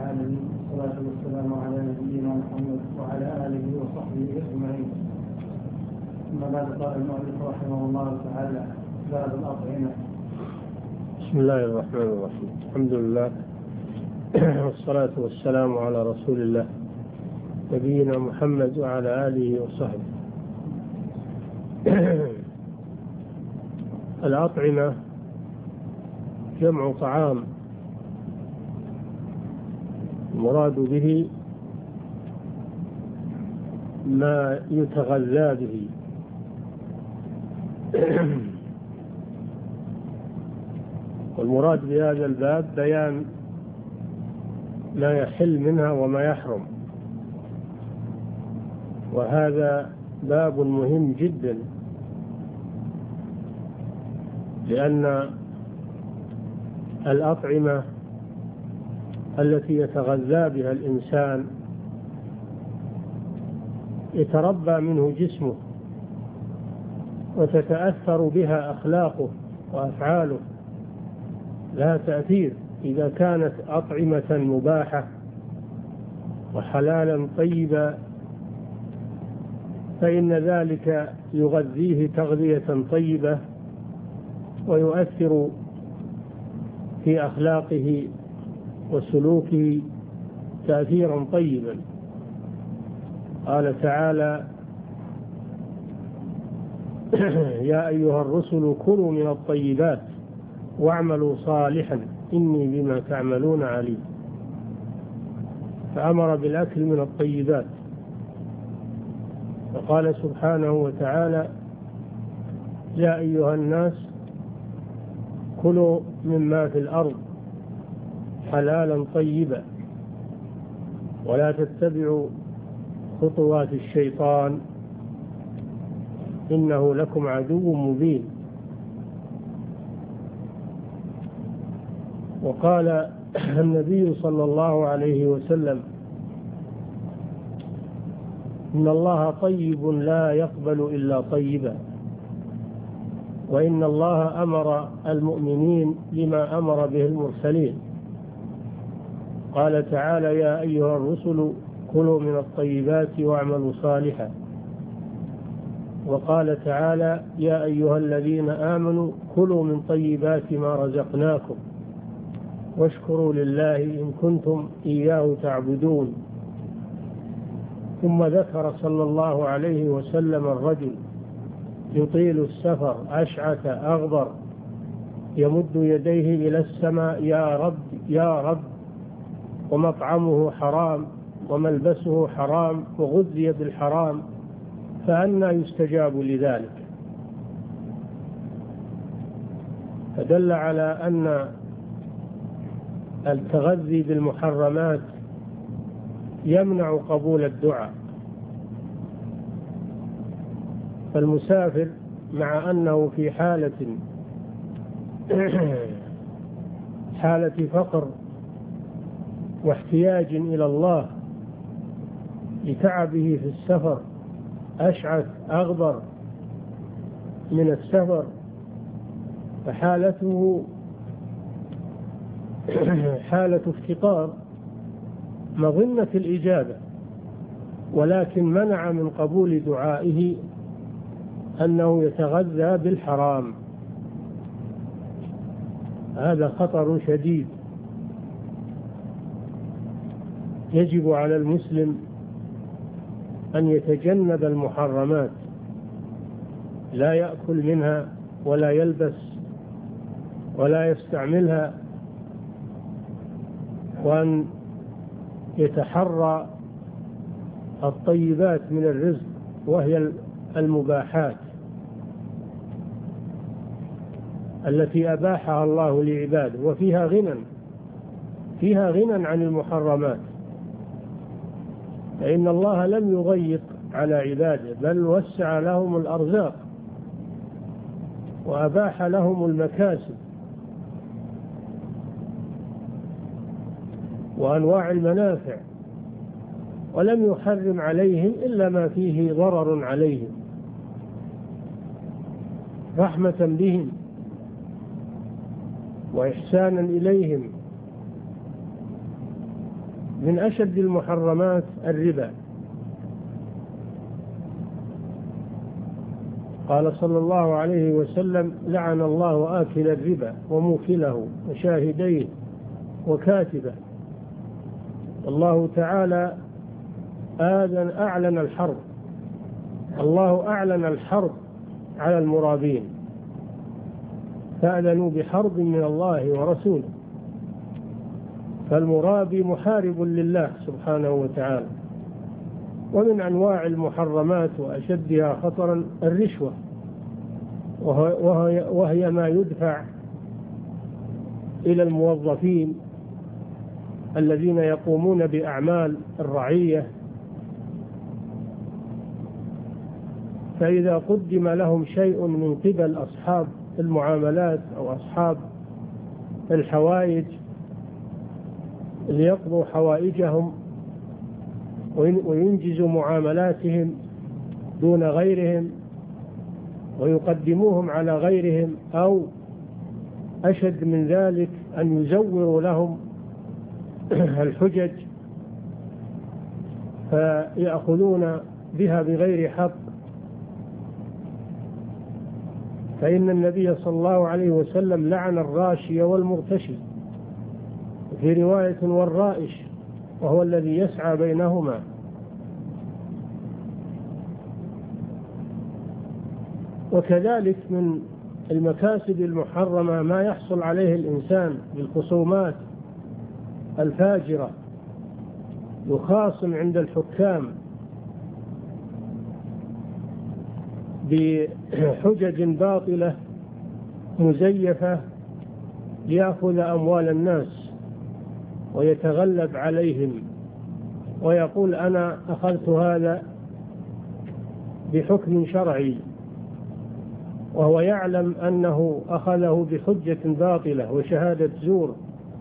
العالمين، والصلاة والسلام على نبينا محمد وعلى آله وصحبه أجمعين. أما بعد، قال المؤلف رحمه الله تعالى: باب الأطعمة. بسم الله الرحمن الرحيم. الحمد لله والصلاة والسلام على رسول الله نبينا محمد وعلى آله وصحبه. الأطعمة جمع طعام، المراد به ما يتغذى به. والمراد بهذا الباب بيان ما يحل منها وما يحرم، وهذا باب مهم جدا، لأن الأطعمة التي يتغذى بها الإنسان يتربى منه جسمه، وتتأثر بها أخلاقه وأفعاله، لها تأثير. إذا كانت أطعمة مباحة وحلالا طيبا فإن ذلك يغذيه تغذية طيبة ويؤثر في أخلاقه وسلوكه تأثيرا طيبا. قال تعالى: يا أيها الرسل كلوا من الطيبات واعملوا صالحا إني بما تعملون عليم. فأمر بالأكل من الطيبات. وقال سبحانه وتعالى: يا أيها الناس كلوا مما في الأرض حلالا طيبا ولا تتبعوا خطوات الشيطان إنه لكم عدو مبين. وقال النبي صلى الله عليه وسلم: إن الله طيب لا يقبل إلا طيبا، وإن الله أمر المؤمنين بما أمر به المرسلين. قال تعالى: يا أيها الرسل كلوا من الطيبات واعملوا صالحا. وقال تعالى: يا أيها الذين آمنوا كلوا من طيبات ما رزقناكم واشكروا لله إن كنتم إياه تعبدون. ثم ذكر صلى الله عليه وسلم الرجل يطيل السفر أشعث أغبر يمد يديه إلى السماء: يا رب يا رب، ومطعمه حرام وملبسه حرام وغذي بالحرام، فأنى يستجاب لذلك؟ فدل على أن التغذي بالمحرمات يمنع قبول الدعاء. فالمسافر مع أنه في حالة فقر واحتياج إلى الله لتعبه في السفر، أشعث أغبر من السفر، فحالته حالة افتقار مظنة الإجابة، ولكن منع من قبول دعائه أنه يتغذى بالحرام. هذا خطر شديد. يجب على المسلم أن يتجنب المحرمات، لا يأكل منها ولا يلبس ولا يستعملها، وأن يتحرى الطيبات من الرزق وهي المباحات التي أباحها الله لعباده، وفيها غنى عن المحرمات. فإن الله لم يضيق على عباده، بل وسع لهم الأرزاق وأباح لهم المكاسب وأنواع المنافع، ولم يحرم عليهم إلا ما فيه ضرر عليهم رحمة بهم وإحسانا إليهم من أشد المحرمات الربا. قال صلى الله عليه وسلم: لعن الله آكل الربا وموكله وشاهديه وكاتبه. الله تعالى أعلن الحرب. الله أعلن الحرب على المرابين، فأذنوا بحرب من الله ورسوله. فالمرابي محارب لله سبحانه وتعالى. ومن أنواع المحرمات وأشدها خطرا الرشوة، وهي ما يدفع إلى الموظفين الذين يقومون بأعمال الرعية، فإذا قدم لهم شيء من قبل أصحاب المعاملات أو أصحاب الحوائج ليقضوا حوائجهم وينجزوا معاملاتهم دون غيرهم ويقدموهم على غيرهم، أو أشد من ذلك أن يزوروا لهم الحجج فيأخذون بها بغير حق، فإن النبي صلى الله عليه وسلم لعن الراشي والمرتشي، في رواية والرائش، وهو الذي يسعى بينهما. وكذلك من المكاسب المحرمة ما يحصل عليه الإنسان بالخصومات الفاجرة، يخاصم عند الحكام بحجج باطلة مزيفة ليأخذ أموال الناس ويتغلب عليهم، ويقول: أنا أخذت هذا بحكم شرعي، وهو يعلم أنه أخذه بحجة باطلة وشهادة زور.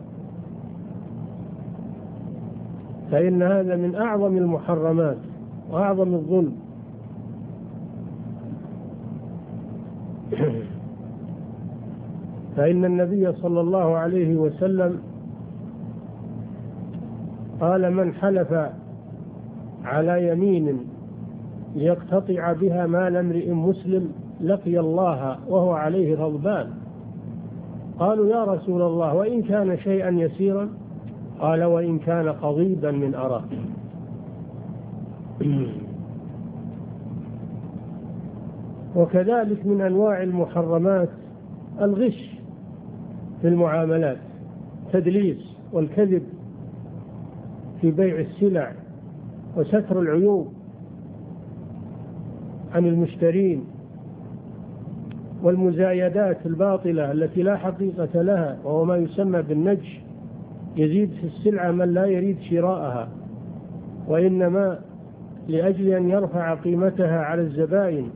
فإن هذا من أعظم المحرمات وأعظم الظلم. فإن النبي صلى الله عليه وسلم قال: من حلف على يمين ليقتطع بها مال امرئ مسلم لقي الله وهو عليه غضبان. قالوا: يا رسول الله، وإن كان شيئا يسيرا؟ قال: وإن كان قضيبا من أراك. وكذلك من أنواع المحرمات الغش في المعاملات، تدليس والكذب في بيع السلع وستر العيوب عن المشترين، والمزايدات الباطلة التي لا حقيقة لها، وهو ما يسمى بالنجش، يزيد في السلعة من لا يريد شراءها، وإنما لأجل أن يرفع قيمتها على الزبائن.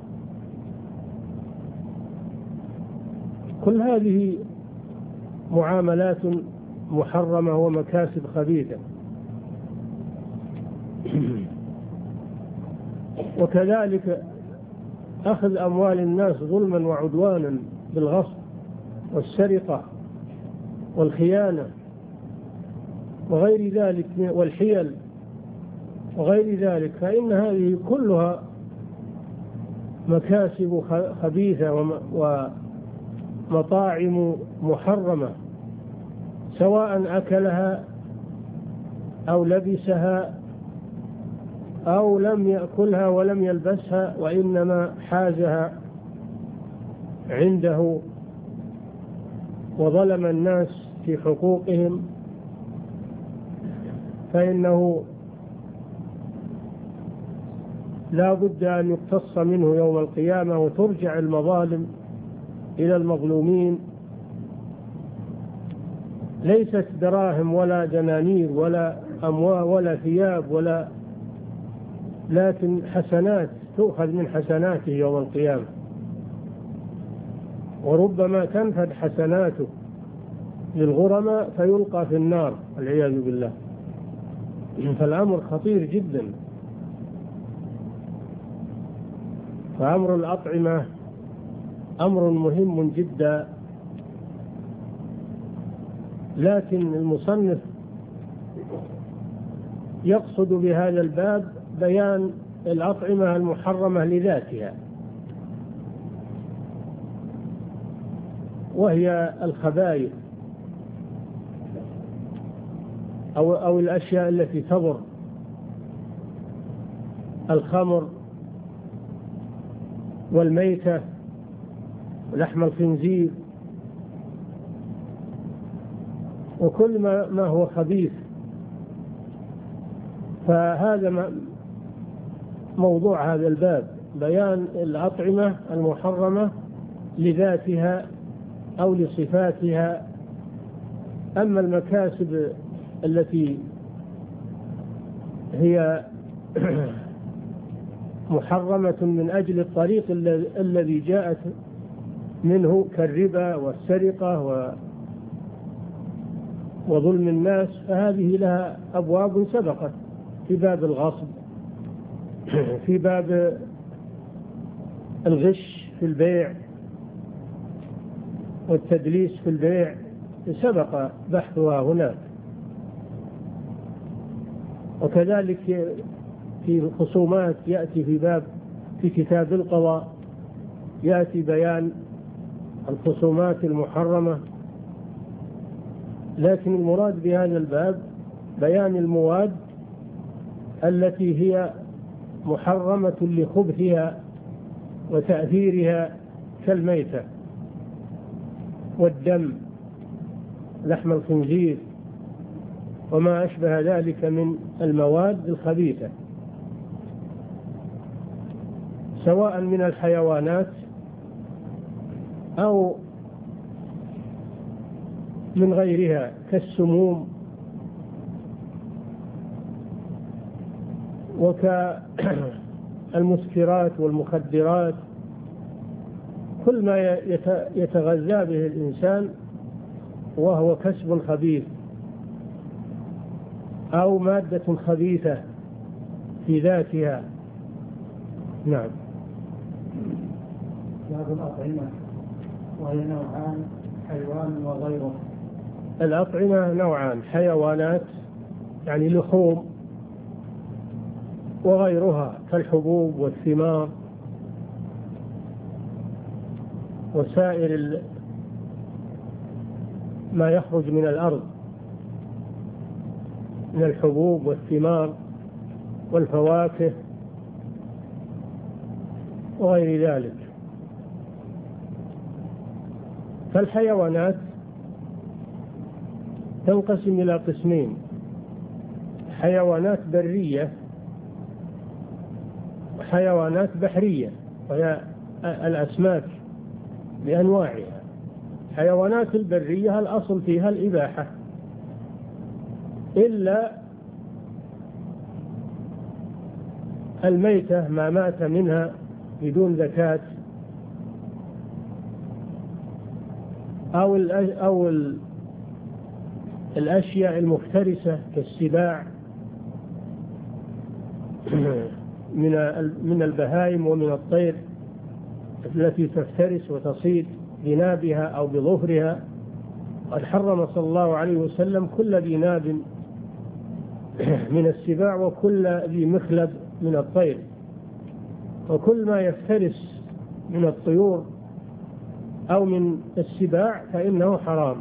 كل هذه معاملات محرمة ومكاسب خبيثة. وكذلك أخذ أموال الناس ظلما وعدوانا بالغصب والسرقة والخيانة وغير ذلك والحيل وغير ذلك، فإن هذه كلها مكاسب خبيثة ومطاعم محرمة، سواء أكلها أو لبسها أو لم يأكلها ولم يلبسها، وإنما حازها عنده وظلم الناس في حقوقهم، فإنه لا بد أن يقتص منه يوم القيامة، وترجع المظالم إلى المظلومين، ليست دراهم ولا دنانير ولا أموال ولا ثياب لكن حسنات تؤخذ من حسناته يوم القيامة، وربما تنفد حسناته للغرماء فيلقى في النار والعياذ بالله. فالأمر خطير جدا. فأمر الأطعمة أمر مهم جدا، لكن المصنف يقصد بهذا الباب بيان الأطعمة المحرمة لذاتها، وهي الخبائث أو الأشياء التي تضر، الخمر والميتة ولحم الخنزير وكل ما هو خبيث. فهذا موضوع هذا الباب، بيان الأطعمة المحرمة لذاتها أو لصفاتها. أما المكاسب التي هي محرمة من أجل الطريق الذي جاءت منه كالربا والسرقة وظلم الناس، فهذه لها أبواب سبقت، في باب الغصب، في باب الغش في البيع والتدليس في البيع، سبق بحثها هناك. وكذلك في الخصومات يأتي في كتاب القضاء يأتي بيان الخصومات المحرمة. لكن المراد بهذا الباب بيان المواد التي هي محرمة لخبثها وتأثيرها كالميتة والدم، لحم الخنزير وما أشبه ذلك من المواد الخبيثة، سواء من الحيوانات أو من غيرها كالسموم وكالمسكرات والمخدرات. كل ما يتغذى به الإنسان وهو كسب خبيث أو مادة خبيثة في ذاتها. نعم. باب الأطعمة وهي نوعان، حيوان وغيره. الأطعمة نوعان، حيوانات يعني لحوم، وغيرها كالحبوب والثمار وسائر ما يخرج من الأرض من الحبوب والثمار والفواكه وغير ذلك. فالحيوانات تنقسم إلى قسمين: حيوانات برية وحيوانات بحرية، وهي الأسماك بأنواعها. حيوانات البرية الأصل فيها الإباحة إلا الميتة، ما مات منها بدون زكاة، أو الأشياء المفترسة كالسباع من البهائم ومن الطير التي تفترس وتصيد بنابها أو بظهرها. قد حرم صلى الله عليه وسلم كل ذي ناب من السباع وكل ذي مخلب من الطير، وكل ما يفترس من الطيور أو من السباع فإنه حرام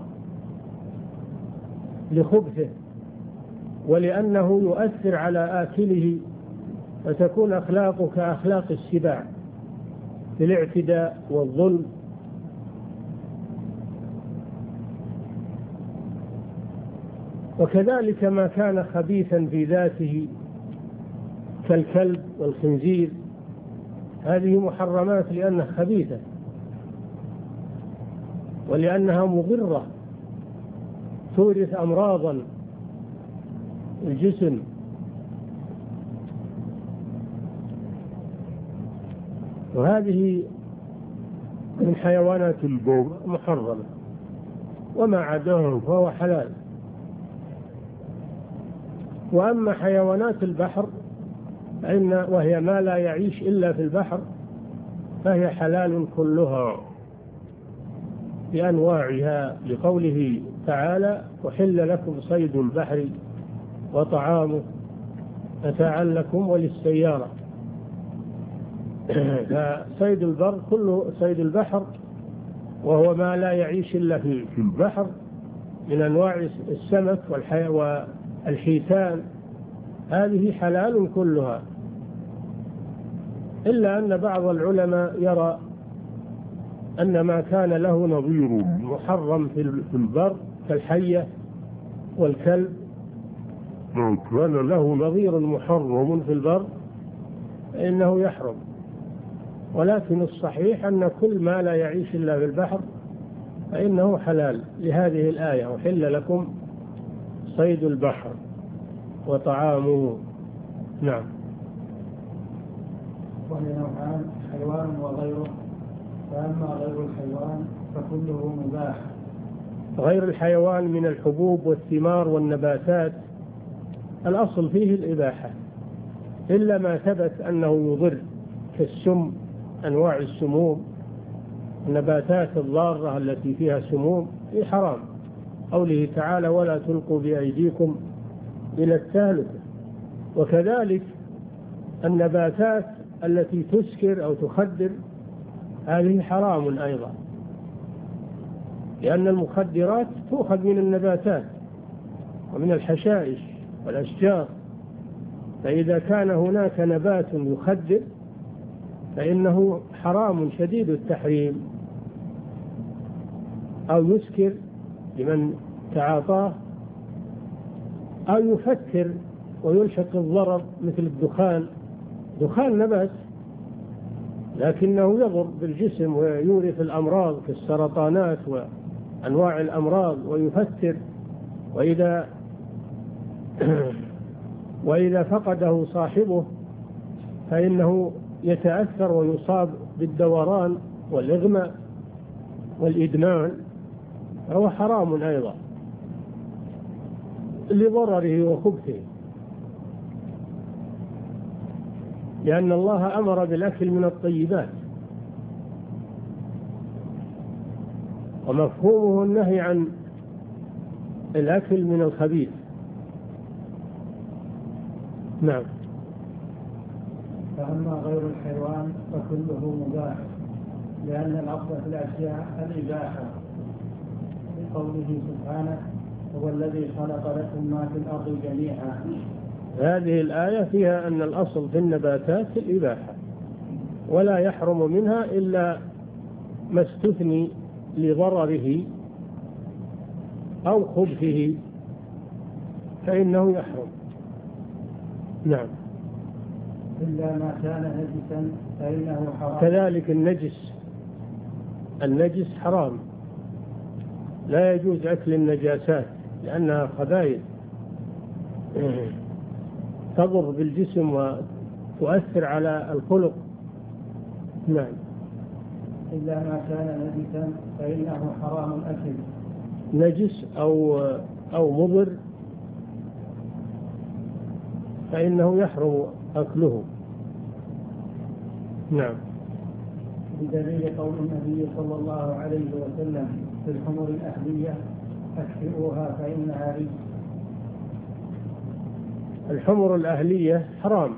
لخبثه ولأنه يؤثر على آكله، فتكون أخلاقه كأخلاق السباع في الاعتداء والظلم. وكذلك ما كان خبيثا في ذاته كالكلب والخنزير، هذه محرمات لأنها خبيثة ولأنها مضرة تورث أمراضا الجسم. وهذه من حيوانات البر محرمة، وما عداه فهو حلال. وأما حيوانات البحر وهي ما لا يعيش إلا في البحر فهي حلال كلها بأنواعها، لقوله تعالى: أحل لكم صيد البحر وطعامه متاعا لكم وللسيارة. فصيد البر كله صيد البحر، وهو ما لا يعيش إلا في البحر من أنواع السمك والحيتان، هذه حلال كلها، إلا أن بعض العلماء يرى أن ما كان له نظير محرم في البر كالحية والكلب، ما كان له نظير محرم في البر فإنه يحرم. ولكن الصحيح أن كل ما لا يعيش إلا في البحر فإنه حلال، لهذه الآية: أحل لكم صيد البحر وطعامه. نعم. وهي نوعان: حيوان وغيره. فأما غير الحيوان فكله مباح. غير الحيوان من الحبوب والثمار والنباتات الأصل فيه الإباحة، إلا ما ثبت أنه يضر كالسم، أنواع السموم، النباتات الضارة التي فيها سموم في حرام، قوله تعالى: ولا تلقوا بأيديكم إلى التهلكة. وكذلك النباتات التي تسكر أو تخدر هذه حرام أيضا، لأن المخدرات تؤخذ من النباتات ومن الحشائش والأشجار، فإذا كان هناك نبات يخدر فإنه حرام شديد التحريم، أو يسكر لمن تعاطاه، أو يفتر ويلحق الضرر مثل الدخان. دخان نبات لكنه يضر بالجسم ويورث الأمراض كالسرطانات وأنواع الأمراض ويفتر، وإذا فقده صاحبه فإنه يتأثر ويصاب بالدوران والإغماء والإدمان، فهو حرام أيضا لضرره وخبثه، لأن الله أمر بالأكل من الطيبات، ومفهومه النهي عن الأكل من الخبيث. نعم. فأما غير الحيوان فكله مباح، لأن الأصل في الأشياء الإباحة، لقوله سبحانه: هو الذي خلق لكم ما في الأرض جميعا. هذه الآية فيها أن الأصل في النباتات الإباحة، ولا يحرم منها إلا ما استثني لضرره أو خبثه فإنه يحرم. نعم. إلا ما كان نجسا فإنه حرام. كذلك النجس حرام، لا يجوز أكل النجاسات لأنها خبائث تضر بالجسم وتؤثر على الخلق. نعم. إلا ما كان نجسا فإنه حرام الأكل. نجس أو مضر فإنه يحرم أكله. نعم. بدليل قول النبي صلى الله عليه وسلم في الحمر الأهلية: أكفئوها فإنها رجس. الحمر الأهلية حرام.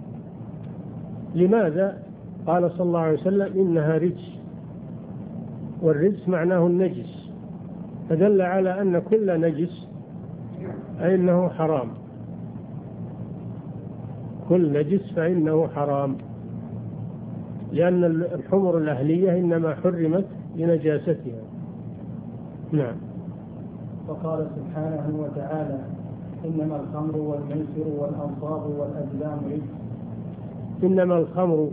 لماذا؟ قال صلى الله عليه وسلم: إنها رجس، والرجس معناه النجس، فدل على أن كل نجس فإنه حرام، كل نجس فإنه حرام، لأن الحمر الأهلية إنما حرمت لنجاستها. نعم. وقال سبحانه وتعالى: إنما الخمر والميسر والأنصاب والأزلام رجس. إنما الخمر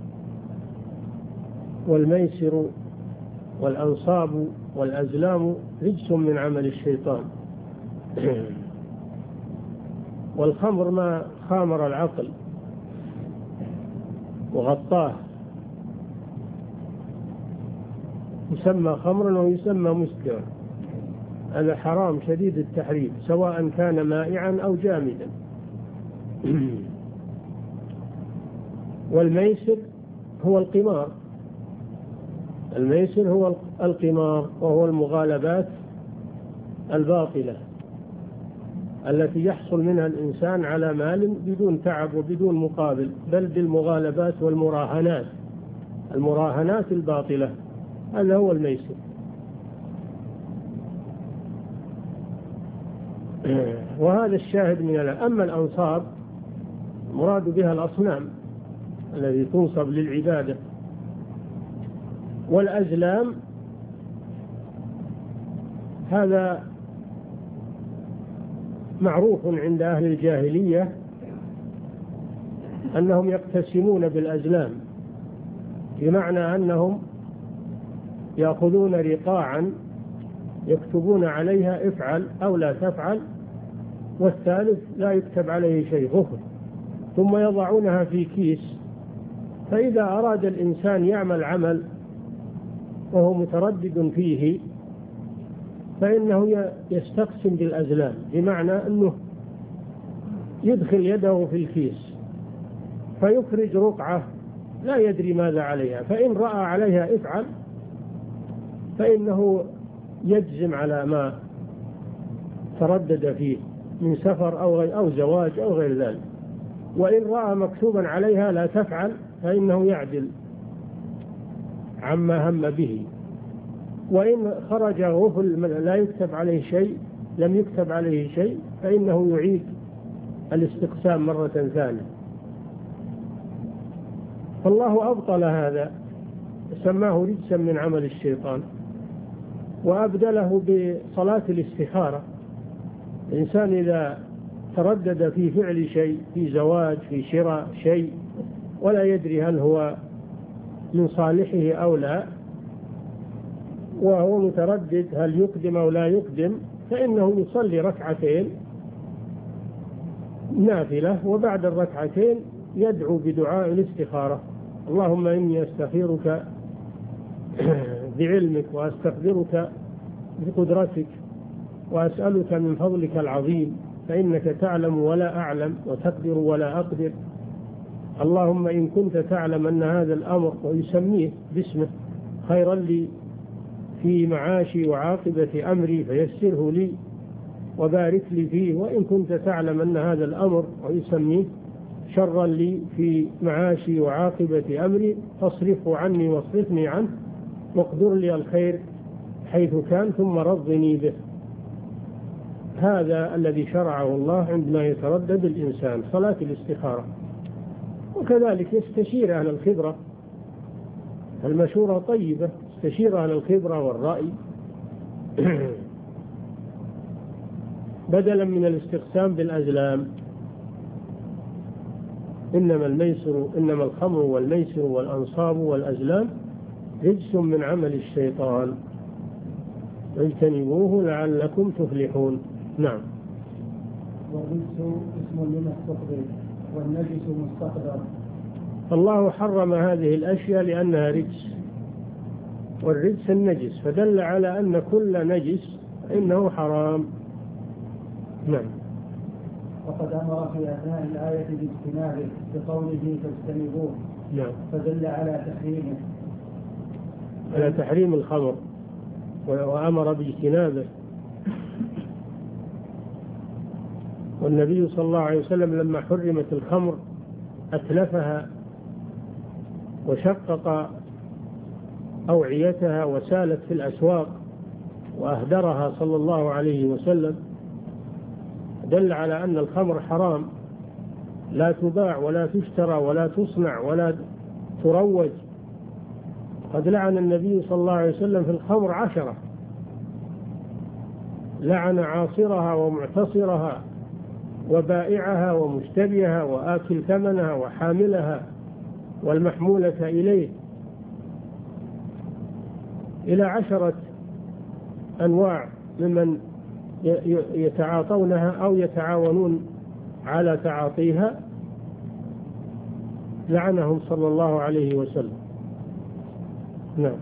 والميسر والأنصاب والأزلام رجس من عمل الشيطان. والخمر ما خامر العقل وغطاه يسمى خمرا ويسمى مسكرا، هذا حرام شديد التحريم سواء كان مائعا أو جامدا. والميسر هو القمار، الميسر هو القمار وهو المغالبات الباطلة التي يحصل منها الإنسان على مال بدون تعب وبدون مقابل، بل بالمغالبات والمراهنات، المراهنات الباطلة، هذا هو الميسر. وهذا الشاهد من أما الأنصاب مراد بها الأصنام الذي تنصب للعبادة، والأزلام هذا معروف عند أهل الجاهلية أنهم يقتسمون بالأزلام، بمعنى أنهم يأخذون رقاعا يكتبون عليها افعل أو لا تفعل، والثالث لا يكتب عليه شيء غفر، ثم يضعونها في كيس، فإذا أراد الإنسان يعمل عمل وهو متردد فيه فإنه يستقسم بالأزلام، بمعنى أنه يدخل يده في الكيس فيخرج رقعة لا يدري ماذا عليها، فإن رأى عليها افعل فإنه يجزم على ما تردد فيه من سفر أو زواج أو غير ذلك، وإن رأى مكتوبا عليها لا تفعل فإنه يعدل عما هم به، وإن خرج غفل لا يكتب عليه شيء، لم يكتب عليه شيء، فإنه يعيد الاستقسام مرة ثانية. فالله أبطل هذا، سماه رجسا من عمل الشيطان، وأبدله بصلاة الاستخارة. الإنسان إذا تردد في فعل شيء، في زواج، في شراء شيء، ولا يدري هل هو من صالحه أو لا، وهو متردد هل يقدم أو لا يقدم، فإنه يصلي ركعتين نافلة، وبعد الركعتين يدعو بدعاء الاستخارة: اللهم إني أستخيرك بعلمك، وأستقدرك بقدرتك، وأسألك من فضلك العظيم، فإنك تعلم ولا أعلم، وتقدر ولا أقدر. اللهم إن كنت تعلم أن هذا الأمر، ويسميه باسمه، خيرا لي في معاشي وعاقبة أمري فيسره لي وبارك لي فيه، وإن كنت تعلم أن هذا الأمر، ويسميه شرا لي في معاشي وعاقبة أمري فاصرفه عني واصرفني عنه، واقدر لي الخير حيث كان ثم رضني به. هذا الذي شرعه الله عندما يتردد الإنسان، صلاة الاستخارة. وكذلك يستشير أهل الخبرة، المشورة طيبة، استشير أهل الخبرة والرأي بدلا من الاستقسام بالأزلام. إنما الخمر والميسر والأنصاب والأزلام رجس من عمل الشيطان اجتنبوه لعلكم تفلحون. نعم. والرجس اسم لما استقبل، والنجس مستقدر. الله حرم هذه الأشياء لأنها رجس، والرجس النجس، فدل على أن كل نجس إنه حرام. نعم. وقد أمر في أثناء الآية باجتنابه بقوله فاجتنبوه، نعم، فدل على تحريمه، على تحريم الخمر، وأمر باجتنابه. والنبي صلى الله عليه وسلم لما حرمت الخمر أتلفها وشقق أوعيتها وسالت في الأسواق وأهدرها صلى الله عليه وسلم، دل على أن الخمر حرام، لا تباع ولا تشترى ولا تصنع ولا تروج. قد لعن النبي صلى الله عليه وسلم في الخمر 10، لعن عاصرها ومعتصرها وبائعها ومشتريها وآكل ثمنها وحاملها والمحمولة إليه، إلى 10 أنواع ممن يتعاطونها أو يتعاونون على تعاطيها، لعنهم صلى الله عليه وسلم. نعم.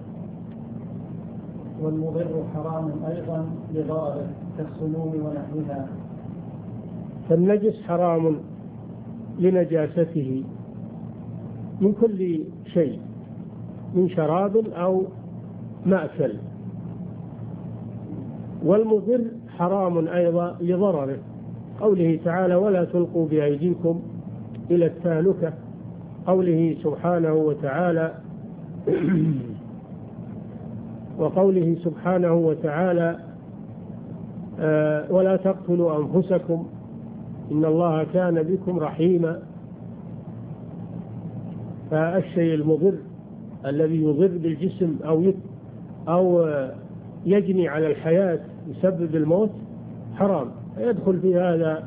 والمضر حرام أيضا لضرره كالسموم ونحوها. فالنجس حرام لنجاسته من كل شيء، من شراب أو مأكل. والمضر حرام أيضا لضرره، قوله تعالى ولا تلقوا بأيديكم إلى التهلكة، قوله سبحانه وتعالى وقوله سبحانه وتعالى ولا تقتلوا أنفسكم إن الله كان بكم رحيما. فالشيء المضر الذي يضر بالجسم أو يجني على الحياة يسبب الموت حرام. يدخل في هذا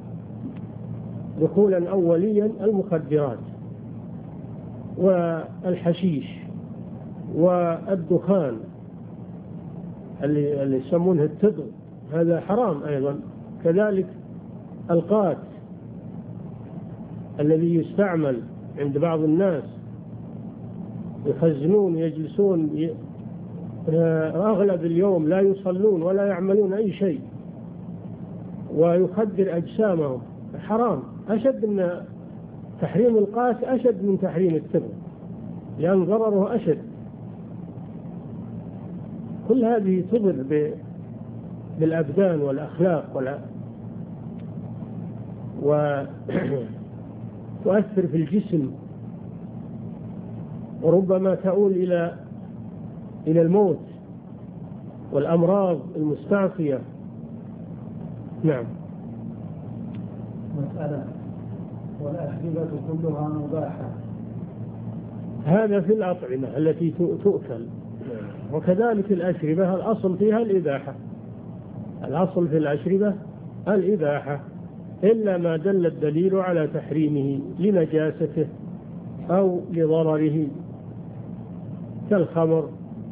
دخولا أوليا المخدرات والحشيش والدخان اللي يسمونه التبغ، هذا حرام أيضا. كذلك القات الذي يستعمل عند بعض الناس، يخزنون يجلسون أغلب اليوم لا يصلون ولا يعملون أي شيء ويخدر أجسامهم، حرام. أشد من تحريم القات أشد من تحريم التبغ، لأن ضرره أشد. كل هذه تضر بالأبدان والأخلاق وتؤثر في الجسم، وربما تؤول إلى الموت والأمراض المستعصية. نعم. مسألة: والأشربة كلها مباحة. هذا في الأطعمة التي تؤكل، وكذلك الأشربة الأصل فيها الإباحة. الأصل في الأشربة الإباحة، إلا ما دل الدليل على تحريمه لنجاسته أو لضرره كالخمر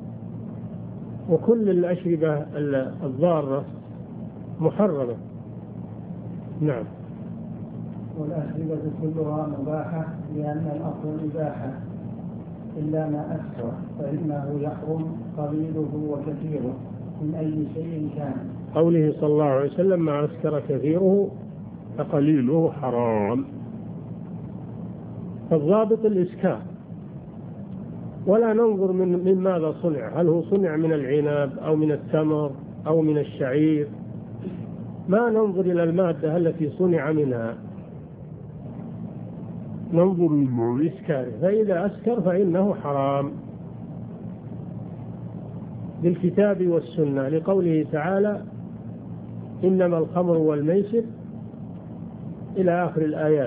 وكل الأشربة الضارة محرمة. نعم. والأشربة كلها مباحة لأن الأصل الإباحة إلا ما أسكر فإنه يحرم قليله وكثيره من أي شيء كان. قوله صلى الله عليه وسلم ما أسكر كثيره فقليله حرام. فالضابط الإسكار، ولا ننظر من ماذا صنع، هل هو صنع من العنب أو من التمر أو من الشعير، ما ننظر إلى المادة التي صنع منها، ننظر إلى إسكاره، فإذا أسكر فإنه حرام بالكتاب والسنة، لقوله تعالى إنما الخمر والميسر إلى آخر الآيات،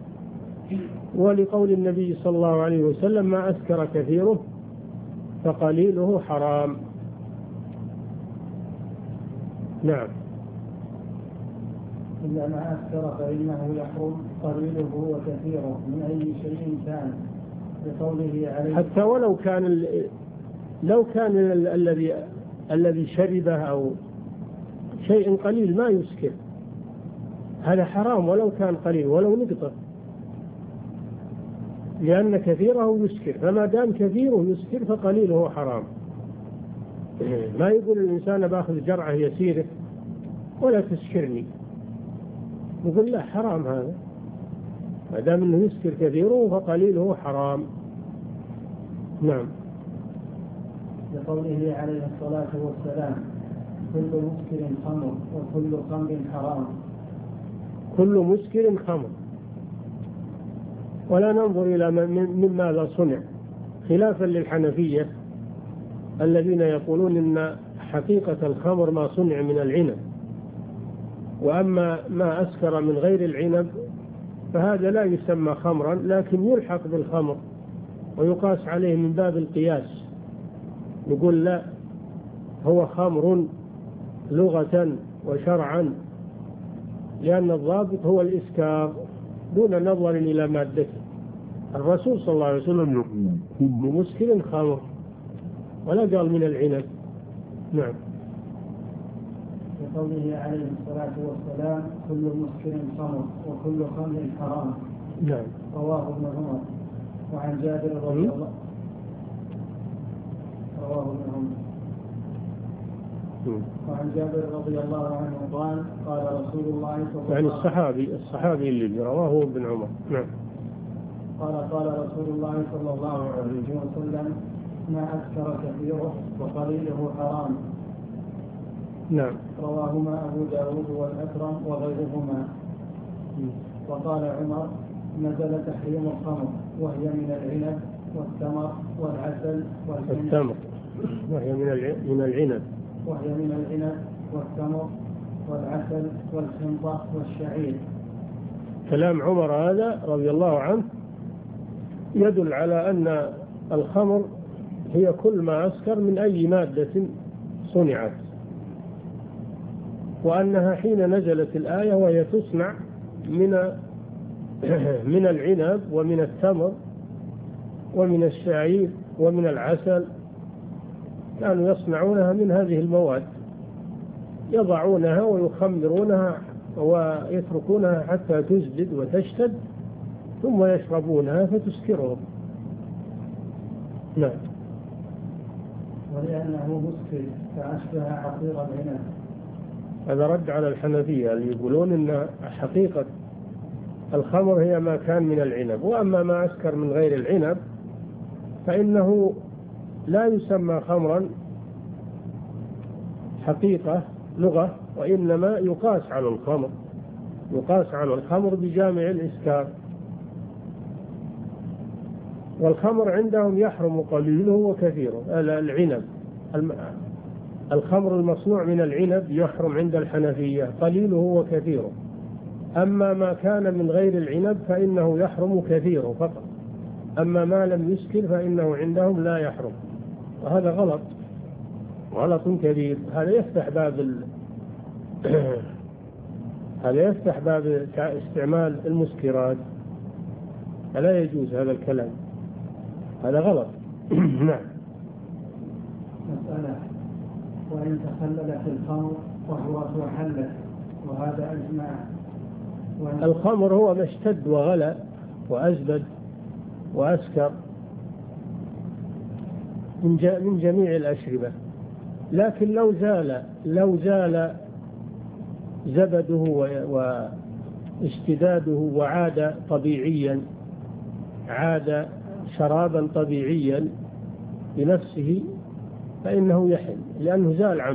ولقول النبي صلى الله عليه وسلم ما أسكر كثيره فقليله حرام. نعم. إلا ما أسكر فإنه يحرم قليله وكثيره من أي شيء كان، لقوله عليه حتى ولو كان الذي شربه أو شيء قليل ما يسكر، هذا حرام ولو كان قليل ولو نقطة، لأن كثيره يسكر، فما دام كثيره يسكر فقليله حرام. ما يقول الإنسان باخذ جرعة يسيرة ولا تسكرني، يقول لا، حرام هذا، ما دام انه يسكر كثيره فقليله حرام. نعم. لقوله عليه الصلاة والسلام كل مسكر خمر وكل خمر حرام. كل مسكر خمر، ولا ننظر إلى من ماذا صنع، خلافا للحنفية الذين يقولون إن حقيقة الخمر ما صنع من العنب، وأما ما أسكر من غير العنب فهذا لا يسمى خمرا، لكن يلحق بالخمر ويقاس عليه من باب القياس. نقول لا، هو خمر لغة وشرعا، لأن الضابط هو الإسكار دون نظر إلى مادته. الرسول صلى الله عليه وسلم يقول كل مسكر خمر، ولا قال من العنب. نعم. لقوله عليه الصلاة والسلام كل مسكر خمر وكل خمر حرام. نعم. رواه ابن عمر. وعن جابر رضي الله رواه ابن عمر. وعن جابر رضي الله عنه قال قال رسول الله صلى الله عليه وسلم، الصحابي اللي رواه ابن عمر. نعم. قال رسول الله صلى الله عليه وسلم ما أسكر كثيره وقليله حرام. نعم. رواهما أبو داود والأكرم وغيرهما. وقال عمر: نزل تحريم الخمر وهي من العنب والتمر والعسل والتمر، وهي من العنب والتمر والعسل والحنطة والشعير. كلام عمر هذا رضي الله عنه يدل على أن الخمر هي كل ما أسكر من أي مادة صنعت، وأنها حين نزلت الآية وهي تصنع من العنب ومن التمر ومن الشعير ومن العسل، كانوا يصنعونها من هذه المواد، يضعونها ويخمرونها ويتركونها حتى تزبد وتشتد ثم يشربونها فتسكرهم. نعم. ولأنه مسكر فأشبه عصير العنب. هذا رد على الحنفية اللي يقولون إن حقيقة الخمر هي ما كان من العنب، وأما ما أسكر من غير العنب فإنه لا يسمى خمرا حقيقة لغة، وإنما يقاس على الخمر بجامع الإسكار. والخمر عندهم يحرم قليله وكثيره. العنب الخمر المصنوع من العنب يحرم عند الحنفية قليله وكثيره، أما ما كان من غير العنب فإنه يحرم كثيره فقط، أما ما لم يسكر فإنه عندهم لا يحرم. وهذا غلط كبير. هذا يفتح باب استعمال المسكرات، فلا يجوز هذا الكلام، هذا غلط. نعم. مسألة: وإن تخللت الخمر وهو حلت، وهذا أجمع. الخمر هو ما اشتد وغلى وأزبد وأسكر من جميع الأشربة، لكن لو زال زبده واشتداده وعاد طبيعيا، عاد شرابا طبيعيا بنفسه، فإنه يحل، لأنه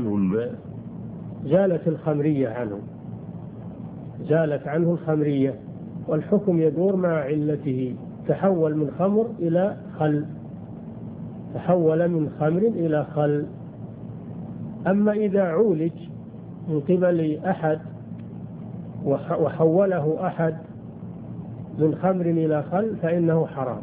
زالت الخمرية عنه، زالت عنه الخمرية، والحكم يدور مع علته. تحول من خمر إلى خل، تحول من خمر إلى خل. أما إذا عولج من قبل أحد وحوله أحد من خمر إلى خل فإنه حرام،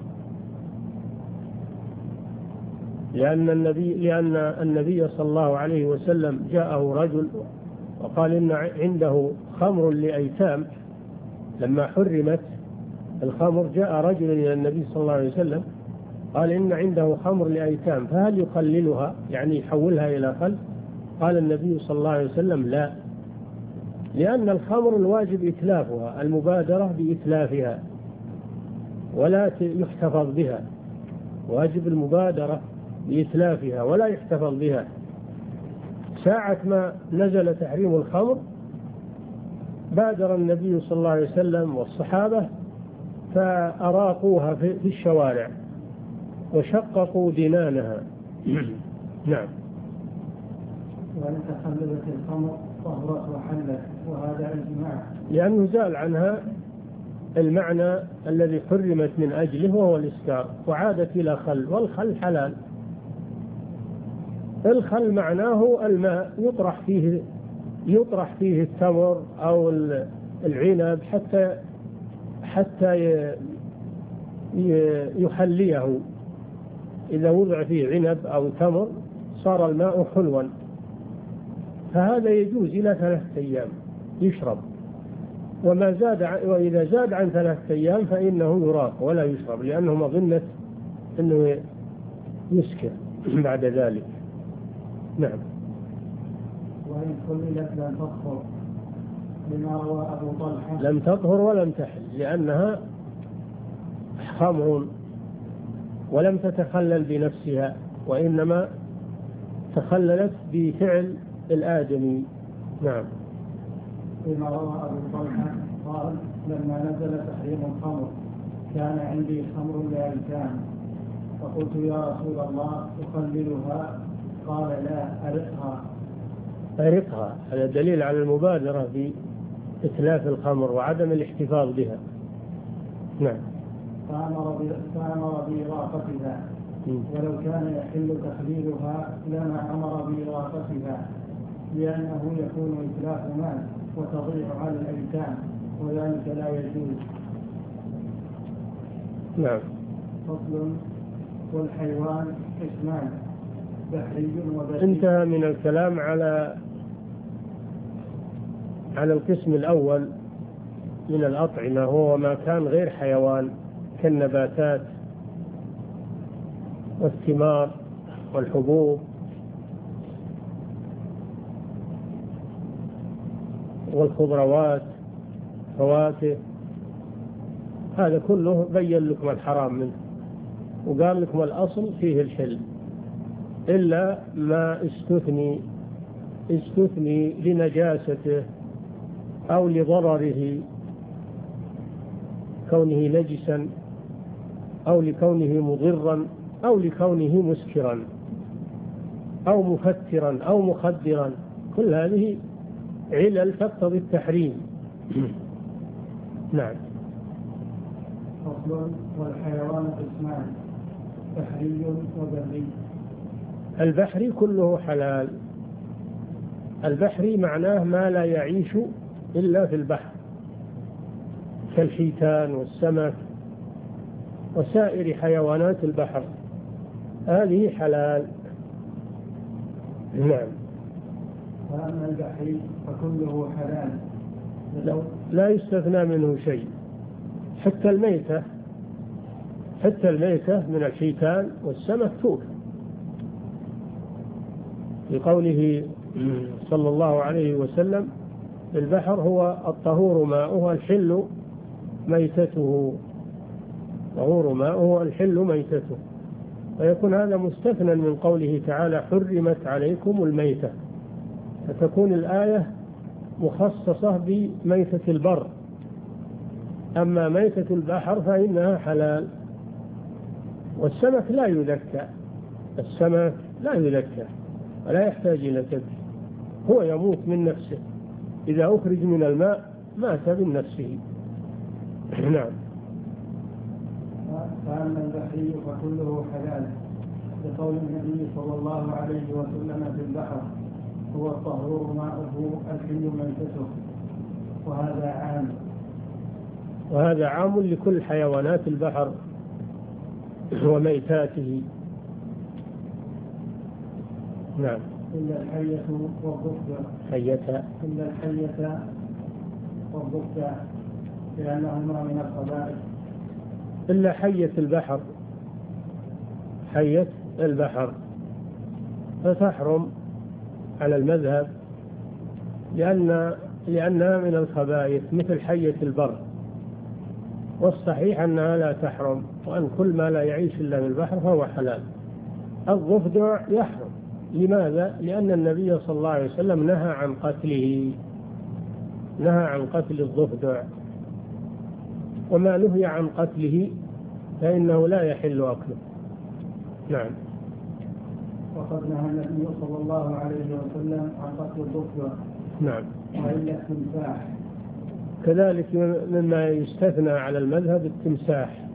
لأن النبي صلى الله عليه وسلم جاءه رجل وقال إن عنده خمر لأيتام. لما حرمت الخمر جاء رجل إلى النبي صلى الله عليه وسلم قال إن عنده خمر لأيتام، فهل يخللها يعني يحولها إلى خل؟ قال النبي صلى الله عليه وسلم لا، لأن الخمر الواجب إتلافها، المبادرة بإتلافها ولا يحتفظ بها، واجب المبادرة بإتلافها ولا يحتفظ بها. ساعة ما نزل تحريم الخمر بادر النبي صلى الله عليه وسلم والصحابة فأراقوها في الشوارع وشققوا دنانها. نعم. وإن تخللت الخمر طهرت وحلت، وهذا إجماع، لأنه زال عنها المعنى الذي حرمت من أجله وهو الإسكار، وعادت إلى خل، والخل حلال. الخل معناه الماء يطرح فيه التمر أو العنب حتى يحليه. إذا وضع فيه عنب أو تمر صار الماء حلوا، فهذا يجوز إلى 3 أيام يشرب، وإذا زاد عن 3 أيام فإنه يراق ولا يشرب، لأنه مظنة أنه يسكر بعد ذلك. نعم. وإن خللت لم تطهر، لما روى أبو طلحة: لم تطهر ولم تحل، لأنها خمر ولم تتخلل بنفسها، وإنما تخللت بفعل الآدمي. نعم. لما روى أبو طلحة قال: لما نزل تحريم الخمر كان عندي خمر لأيتام، فقلت: يا رسول الله أخللها؟ قال: لا، أرقها. أرقها. هذا دليل على المبادرة في إتلاف الخمر وعدم الاحتفاظ بها. نعم. فأمر بإراقتها، ولو كان يحل تخليلها لما أمر بإراقتها، لأنه يكون إتلاف مال وتضيع على الأيتام، وذلك لا يجوز. نعم. فصل. والحيوان قسمان، بحري وبري. انتهى من الكلام على القسم الأول من الأطعمة، هو ما كان غير حيوان كالنباتات والثمار والحبوب والخضروات فواكه. هذا كله بين لكم الحرام منه، وقال لكم الأصل فيه الحل، إلا ما استثني لنجاسته أو لضرره، كونه نجسا أو لكونه مضرا أو لكونه مسكرا أو مفترا أو مخدرا. كل هذه علل تقتضي التحريم. نعم. فصل. والحيوان قسمان، بحري وبري. البحري كله حلال. البحري معناه ما لا يعيش إلا في البحر، كالحيتان والسمك وسائر حيوانات البحر، هذه حلال. نعم. وأما البحري فكله حلال، لا يستثنى منه شيء، حتى الميتة من الحيتان والسمك تؤكل، لقوله صلى الله عليه وسلم: البحر هو الطهور ماؤه الحل ميتته، طهور ماؤه الحل ميتته. فيكون هذا مستثنى من قوله تعالى: حرمت عليكم الميتة، فتكون الآية مخصصة بميتة البر، أما ميتة البحر فإنها حلال. والسمك لا يذكى، السمك لا يذكى ولا يحتاج إلى ذبح، هو يموت من نفسه، إذا أخرج من الماء مات من نفسه. نعم. فأما البحري فكله حلال، لقول النبي صلى الله عليه وسلم: في البحر هو الطهور ماؤه الحل ميتته. وهذا عام لكل حيوانات البحر وميتاته. نعم. إلا الحية والضفدع لأنهما من الخبائث. إلا حية البحر فتحرم على المذهب، لأنها من الخبائث مثل حية البر، والصحيح أنها لا تحرم، وأن كل ما لا يعيش إلا في البحر فهو حلال. الضفدع يحرم. لماذا؟ لأن النبي صلى الله عليه وسلم نهى عن قتل الضفدع، وما نهي عن قتله فإنه لا يحل أكله. نعم. وقد نهى النبي صلى الله عليه وسلم عن قتل الضفدع. نعم. وإلا التمساح. كذلك مما يستثنى على المذهب التمساح،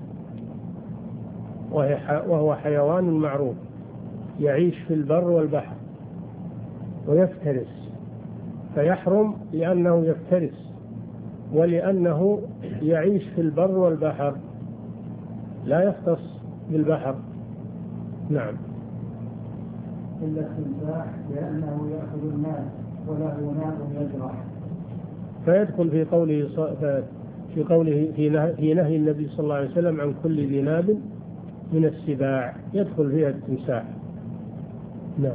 وهو حيوان معروف يعيش في البر والبحر ويفترس، فيحرم لأنه يفترس ولأنه يعيش في البر والبحر، لا يختص بالبحر. نعم. إلا التمساح لأنه يأخذ الماء وله ناب يجرح. فيدخل في قوله في نهي النبي صلى الله عليه وسلم عن كل ذي ناب من السباع، يدخل فيها التمساح. نعم.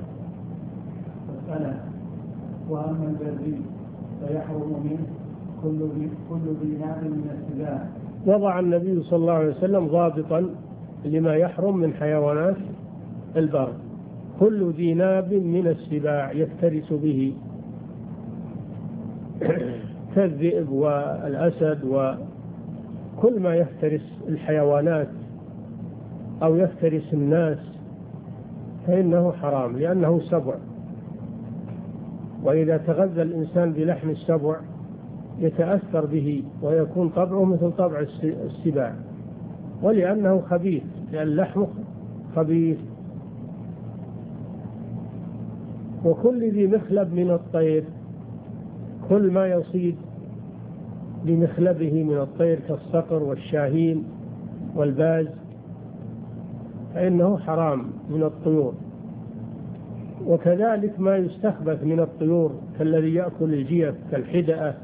وأما البري فيحرم منه كل ذي ناب من السباع. وضع النبي صلى الله عليه وسلم ضابطا لما يحرم من حيوانات البر: كل ذي ناب من السباع يفترس به، كالذئب والأسد وكل ما يفترس الحيوانات أو يفترس الناس فإنه حرام، لأنه سبع. وإذا تغذى الإنسان بلحم السبع يتأثر به ويكون طبعه مثل طبع السباع، ولأنه خبيث، لأن لحمه خبيث. وكل ذي مخلب من الطير، كل ما يصيد بمخلبه من الطير كالصقر والشاهين والباز فإنه حرام من الطيور. وكذلك ما يستخبث من الطيور كالذي يأكل الجيف كالحدأة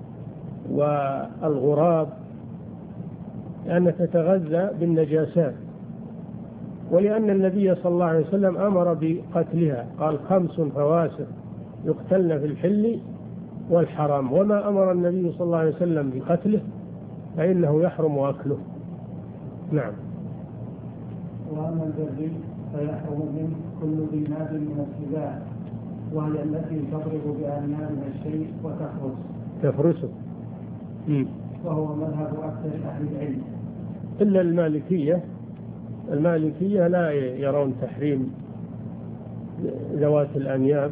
والغراب، لأنها تتغذى بالنجاسات، ولأن النبي صلى الله عليه وسلم أمر بقتلها، قال 5 فواسق يقتلن في الحل والحرام، وما أمر النبي صلى الله عليه وسلم بقتله فإنه يحرم أكله. نعم. وأما البري فيحرم منه كل ذي ناب من السباع، وهي التي تضرب بأنيابها الشيء تفرسه. وهو مذهب أكثر أهل العلم إلا المالكية لا يرون تحريم ذوات الأنياب.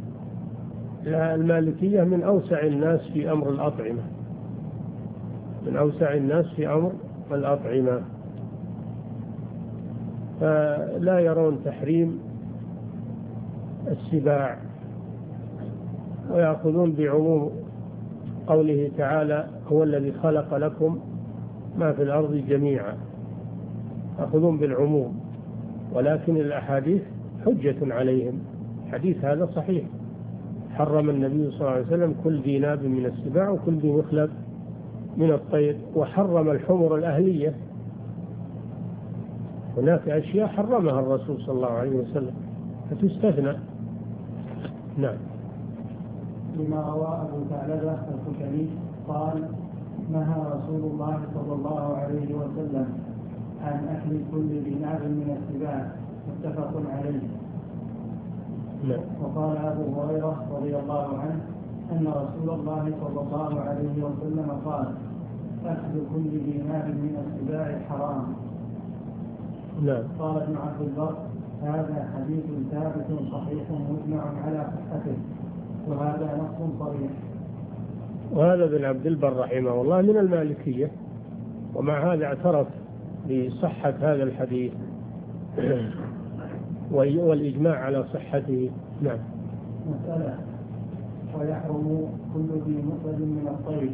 المالكية من أوسع الناس في أمر الأطعمة، فلا يرون تحريم السباع، ويأخذون بعموم قوله تعالى هو الذي خلق لكم ما في الأرض جميعا، يأخذون بالعموم، ولكن الأحاديث حجة عليهم. الحديث هذا صحيح، حرم النبي صلى الله عليه وسلم كل ذي ناب من السباع وكل ذي مخلب من الطير، وحرم الحمر الأهلية. هناك أشياء حرمها الرسول صلى الله عليه وسلم فتستثنى. نعم. لما روى أبو ثعلبة الخشني قال نهى رسول الله صلى الله عليه وسلم عن أكل كل ذي ناب من السباع، متفق عليه. وقال أبو هريرة رضي الله عنه أن رسول الله صلى الله عليه وسلم قال أكل كل ذي ناب من السباع حرام. قال ابن عبد البر هذا حديث ثابت صحيح مجمع على صحته، وهذا نص صريح. وهذا ابن عبد البر رحمه الله من المالكية، ومع هذا اعترف بصحة هذا الحديث والإجماع على صحته. نعم. مسألة: ويحرم كل ذي مخلب من الطير.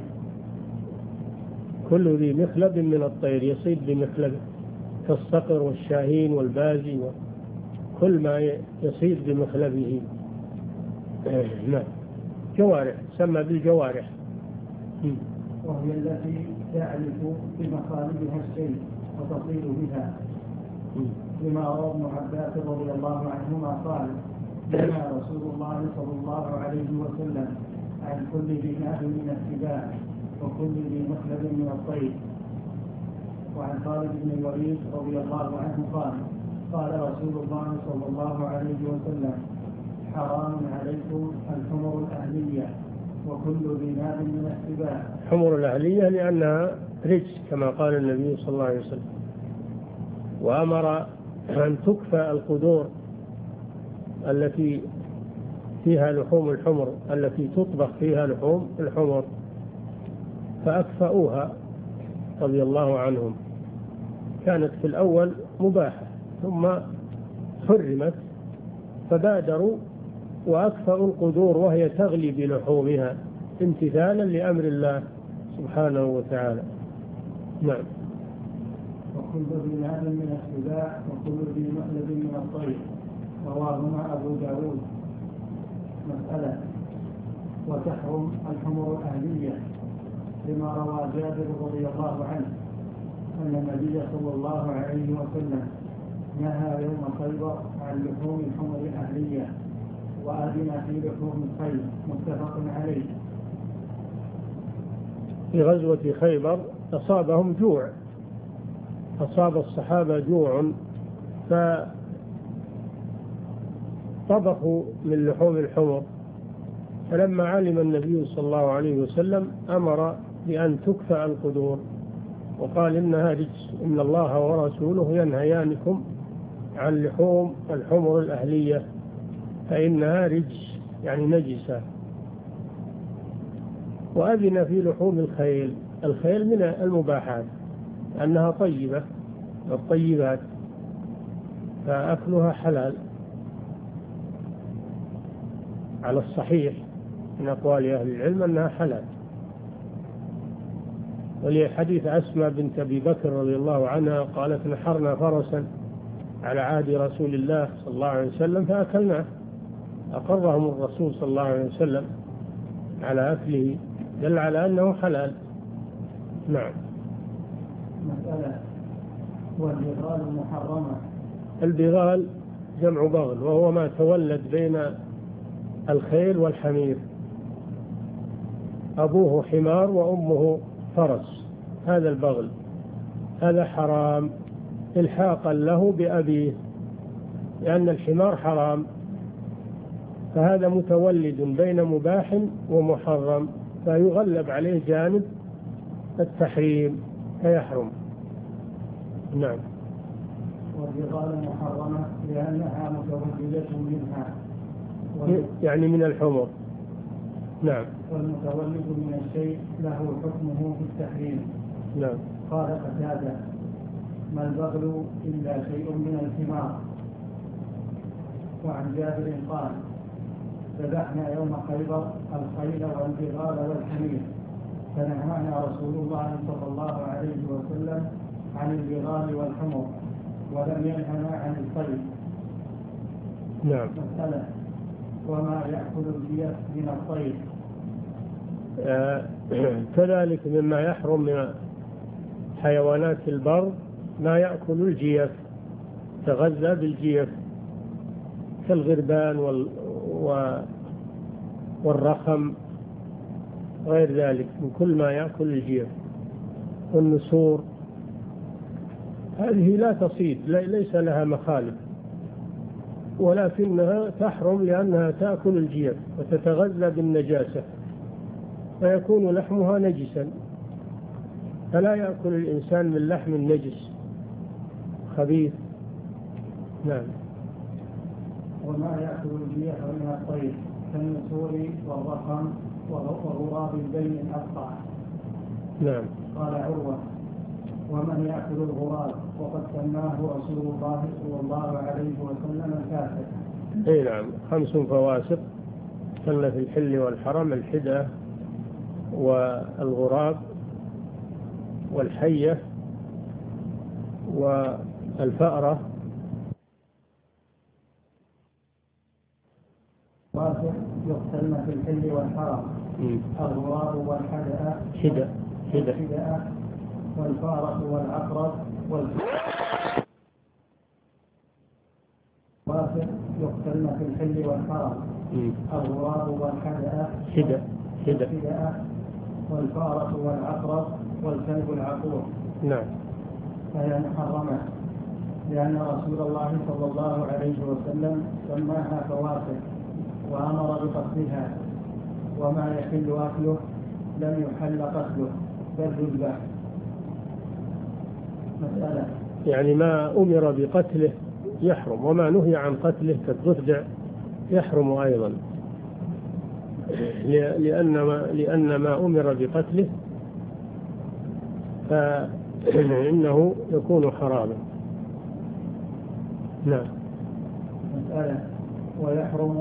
كل ذي مخلب من الطير يصيد بمخلبه كالصقر والشاهين والبازي وكل ما يصيد بمخلبه. نعم. جوارح، سمى بالجوارح. وهي التي تعرف بمخالبها الشيء وتصيد بها، لما روى ابن عباس رضي الله عنهما قال نهى رسول الله صلى الله عليه وسلم عن كل ذي ناب من السباع وكل ذي مخلب من الطير. وعن خالد بن الوليد رضي الله عنه قال رسول الله صلى الله عليه وسلم حرام عليكم الحمر الأهلية وكل ذي ناب من السباع. حمر الأهلية لأنها رجس كما قال النبي صلى الله عليه وسلم، وأمر أن تكفى القدور التي فيها لحوم الحمر، التي تطبخ فيها لحوم الحمر، فأكفأوها رضي الله عنهم. كانت في الأول مباحة ثم حرمت، فبادروا وأكفأوا القدور وهي تغلي بلحومها امتثالا لأمر الله سبحانه وتعالى. نعم. وكل ذي ناب من السباع وكل ذي مخلب من الطير، رواهما أبو داود. مسألة: وتحرم الحمر الأهلية، لما روى جابر رضي الله عنه أن النبي صلى الله عليه وسلم نهى يوم خيبر عن لحوم الحمر الأهلية وأذن في لحوم الخيل، متفق عليه. في غزوة خيبر أصابهم جوع، أصاب الصحابة جوع فطبخوا من لحوم الحمر، فلما علم النبي صلى الله عليه وسلم أمر بأن تكفأ القدور وقال إنها رجس، إن الله ورسوله ينهيانكم عن لحوم الحمر الأهلية فإنها رجس. يعني نجسة. وأذن في لحوم الخيل. الخيل من المباحات أنها طيبة، الطيبات، فأكلها حلال على الصحيح من أقوال أهل العلم أنها حلال. ولحديث أسماء بنت أبي بكر رضي الله عنها قالت: نحرنا فرسا على عهد رسول الله صلى الله عليه وسلم فأكلناه، أقرهم الرسول صلى الله عليه وسلم على أكله، دل على أنه حلال. نعم. مسألة: والبغال محرمة. البغال جمع بغل، وهو ما تولد بين الخيل والحمير، أبوه حمار وأمه فرس، هذا البغل، هذا حرام إلحاقا له بأبيه، لأن الحمار حرام، فهذا متولد بين مباح ومحرم، فيغلب عليه جانب التحريم فيحرم. نعم. والبغال محرمة لأنها متولدة منها، يعني من الحمر. نعم. والمتولد من الشيء له حكمه في التحريم. نعم. قال قتادة: ما البغل إلا شيء من الحمار. وعن جابر قال: ذبحنا يوم خيبر الخيل والبغال والحمير، فنهانا رسول الله صلى الله عليه وسلم عن البغال والحمر، ولم ينهنا عن الصيد. نعم. مسألة: وما يأكل الجيف من الصيد. كذلك مما يحرم من حيوانات البر ما يأكل الجيف، تغذى بالجيف، كالغربان والرخم غير ذلك من كل ما يأكل الجيف، والنسور، هذه لا تصيد، ليس لها مخالب، ولكنها تحرم لأنها تأكل الجيف وتتغذى بالنجاسة، فيكون لحمها نجسا، فلا يأكل الإنسان من لحم النجس خبيث. نعم. وما يأكل الجيف من الصيد كالنسور والرخم وغراب البين الأقطع. نعم. قال عروة: ومن يأكل الغراب وقد سماه رسول الله صلى الله عليه وسلم الكافر. اي نعم. 5 فواسق كن في الحل والحرم: الحدة والغراب والحية والفأرة. فواسق يقتلن في الحل والحرم: الغراب والحدأ والفارة والعقرب فواسق يقتلن في الحل والحرم: الغراب والحدأ والفارة والعقرب والكلب العقور. نعم. فهي محرمة لأن رسول الله صلى الله عليه وسلم سماها فواسق وأمر بقتلها، وما يحل أكله لم يحل قتله بل يذبح. مسألة: يعني ما أمر بقتله يحرم، وما نهي عن قتله كالضفدع يحرم أيضا، لأن ما أمر بقتله فإنه يكون حراما. نعم. مسألة: ويحرم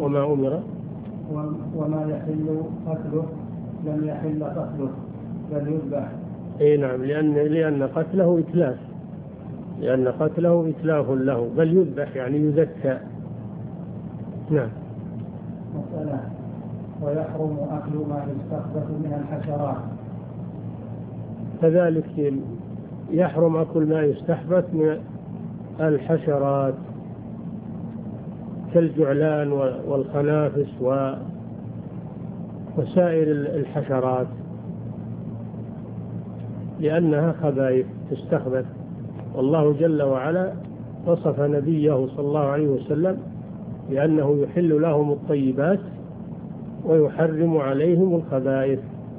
وما يحل قتله لم يحل قتله بل يذبح. اي نعم. لأن قتله إتلاف له، بل يذبح يعني يذكى. نعم. مسألة: ويحرم أكل ما يستخبث من الحشرات. كذلك يحرم أكل ما يستخبث من الحشرات كالجعلان والخنافس وسائر الحشرات، لأنها خبائث تستخبث. والله جل وعلا وصف نبيه صلى الله عليه وسلم بأنه يحل لهم الطيبات ويحرم عليهم الخبائث،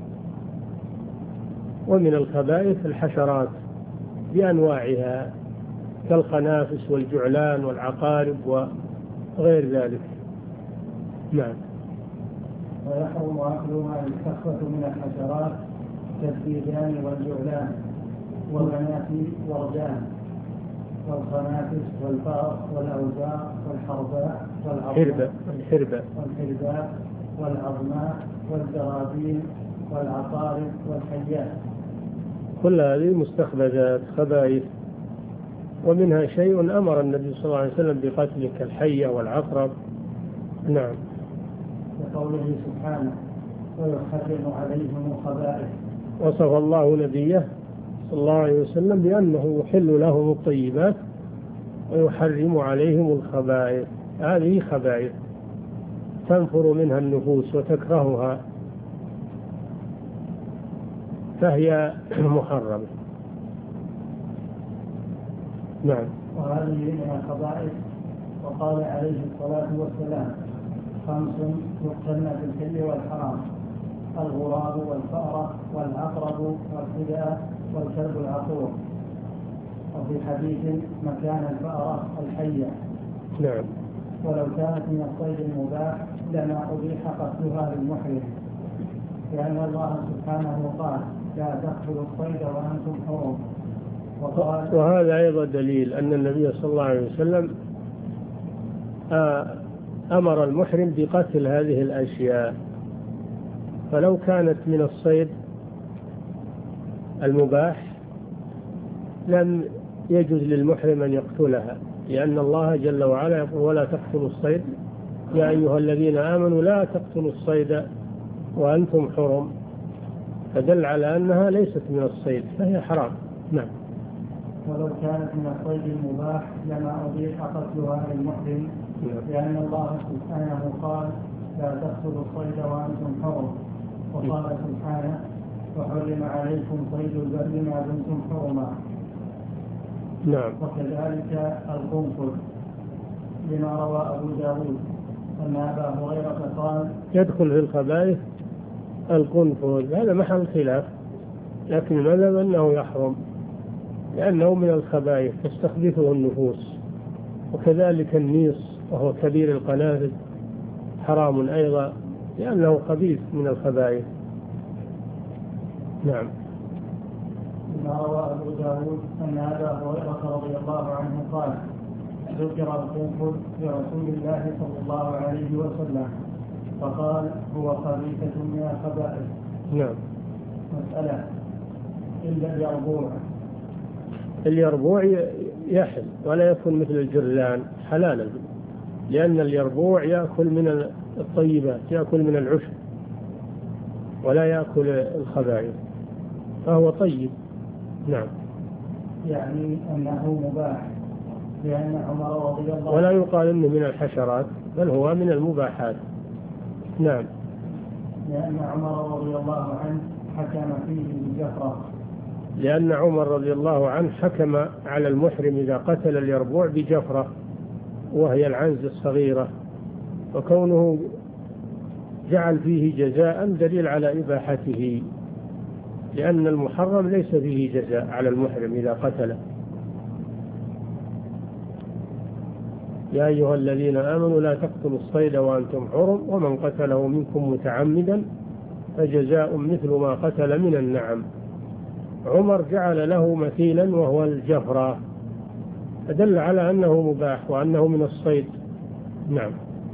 ومن الخبائث الحشرات بأنواعها كالخنافس والجعلان والعقارب وغير ذلك. نعم. ويحرم أكل ما يستخفف من الحشرات كالديدان والجعلان والغنات والرجان والخنافس والفأر والأوزاع والحرباء والحرباء والعظماء والزرابين والعقارب والحيات. كل هذه مستخبثات خبائث، ومنها شيء أمر النبي صلى الله عليه وسلم بقتله كالحية والعقرب. نعم. وقوله سبحانه ويحرم عليهم الخبائث. وصف الله نبيه صلى الله عليه وسلم بأنه يحل لهم الطيبات ويحرم عليهم الخبائث. هذه خبائث تنفر منها النفوس وتكرهها، فهي محرمة. نعم. وهذه من الخبائث. وقال عليه الصلاة والسلام 5 يقتلن في الحل والحرام: الغراب والفأرة والعقرب والحداء والكلب العقور. وفي حديث مكان الفأرة الحية. نعم. ولو كانت من الصيد المباح لما أبيح قتلها للمحرم، لأن الله سبحانه قال لا تقتلوا الصيد وأنتم حرم. وهذا أيضا دليل أن النبي صلى الله عليه وسلم أمر المحرم بقتل هذه الأشياء، فلو كانت من الصيد المباح لم يجوز للمحرم أن يقتلها، لأن الله جل وعلا يقول ولا تقتلوا الصيد يا أيها الذين آمنوا لا تقتلوا الصيد وأنتم حرم، فدل على أنها ليست من الصيد فهي حرام. نعم. ولو كانت من الصيد المباح لما أبيح قتلها للمحرم، لأن الله سبحانه قال لا تقتلوا الصيد وأنتم حرم، وقال سبحانه وحرم عليكم صيد البر ما دمتم حرما. نعم. وكذلك القنفذ لما روى أبو داود أن أبا هريرة قال يدخل في الخبائث القنفذ، هذا محل خلاف، لكن المذهب أنه يحرم لأنه من الخبائث تستخبثه النفوس. وكذلك النيص وهو كبير القنافذ حرام أيضا لأنه خبيث من الخبائث. نعم. ما روى أبو داود أن أبا هريرة رضي الله عنه قال ذكر القنفذ لرسول الله صلى الله عليه وسلم فقال هو خبيثة من الخبائث. نعم. مسألة إلا اليربوع يحل ولا يكون مثل الجرذان حلالا، لأن اليربوع يأكل من الطيبات، يأكل من العشب ولا يأكل الخبائث، فهو طيب. نعم. يعني أنه مباح، لأن عمر رضي الله ولا يقال إنه من الحشرات بل هو من المباحات. نعم. لأن عمر رضي الله عنه حكم فيه بالجفرة، لأن عمر رضي الله عنه حكم على المحرم إذا قتل اليربوع بجفرة وهي العنز الصغيرة، وكونه جعل فيه جزاء دليل على إباحته، لأن المحرم ليس فيه جزاء على المحرم إذا قتله. يا أيها الذين آمنوا لا تقتلوا الصيد وأنتم حرم ومن قتله منكم متعمدا فجزاء مثل ما قتل من النعم. عمر جعل له مثيلا وهو الجفرة، فدل على أنه مباح وأنه من الصيد. نعم.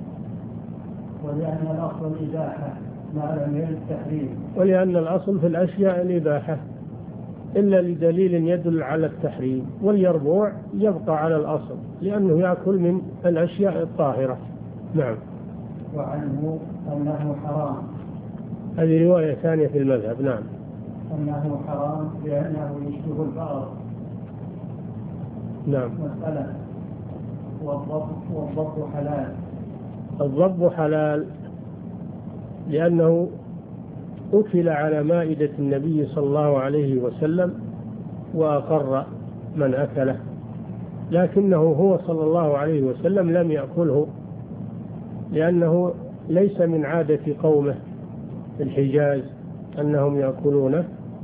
ولأن الأصل الإباحة ما لم يرد التحريم، ولأن الأصل في الأشياء الإباحة إلا لدليل يدل على التحريم، واليربوع يبقى على الأصل لأنه يأكل من الأشياء الطاهرة. نعم. وعنه أنه حرام، هذه رواية ثانية في المذهب. نعم. أنه حرام لأنه يشبه الفأر. نعم. مسألة والضب حلال. الضب حلال لأنه أكل على مائدة النبي صلى الله عليه وسلم وأقر من أكله، لكنه هو صلى الله عليه وسلم لم يأكله لأنه ليس من عادة قومه في الحجاز أنهم يأكلونه،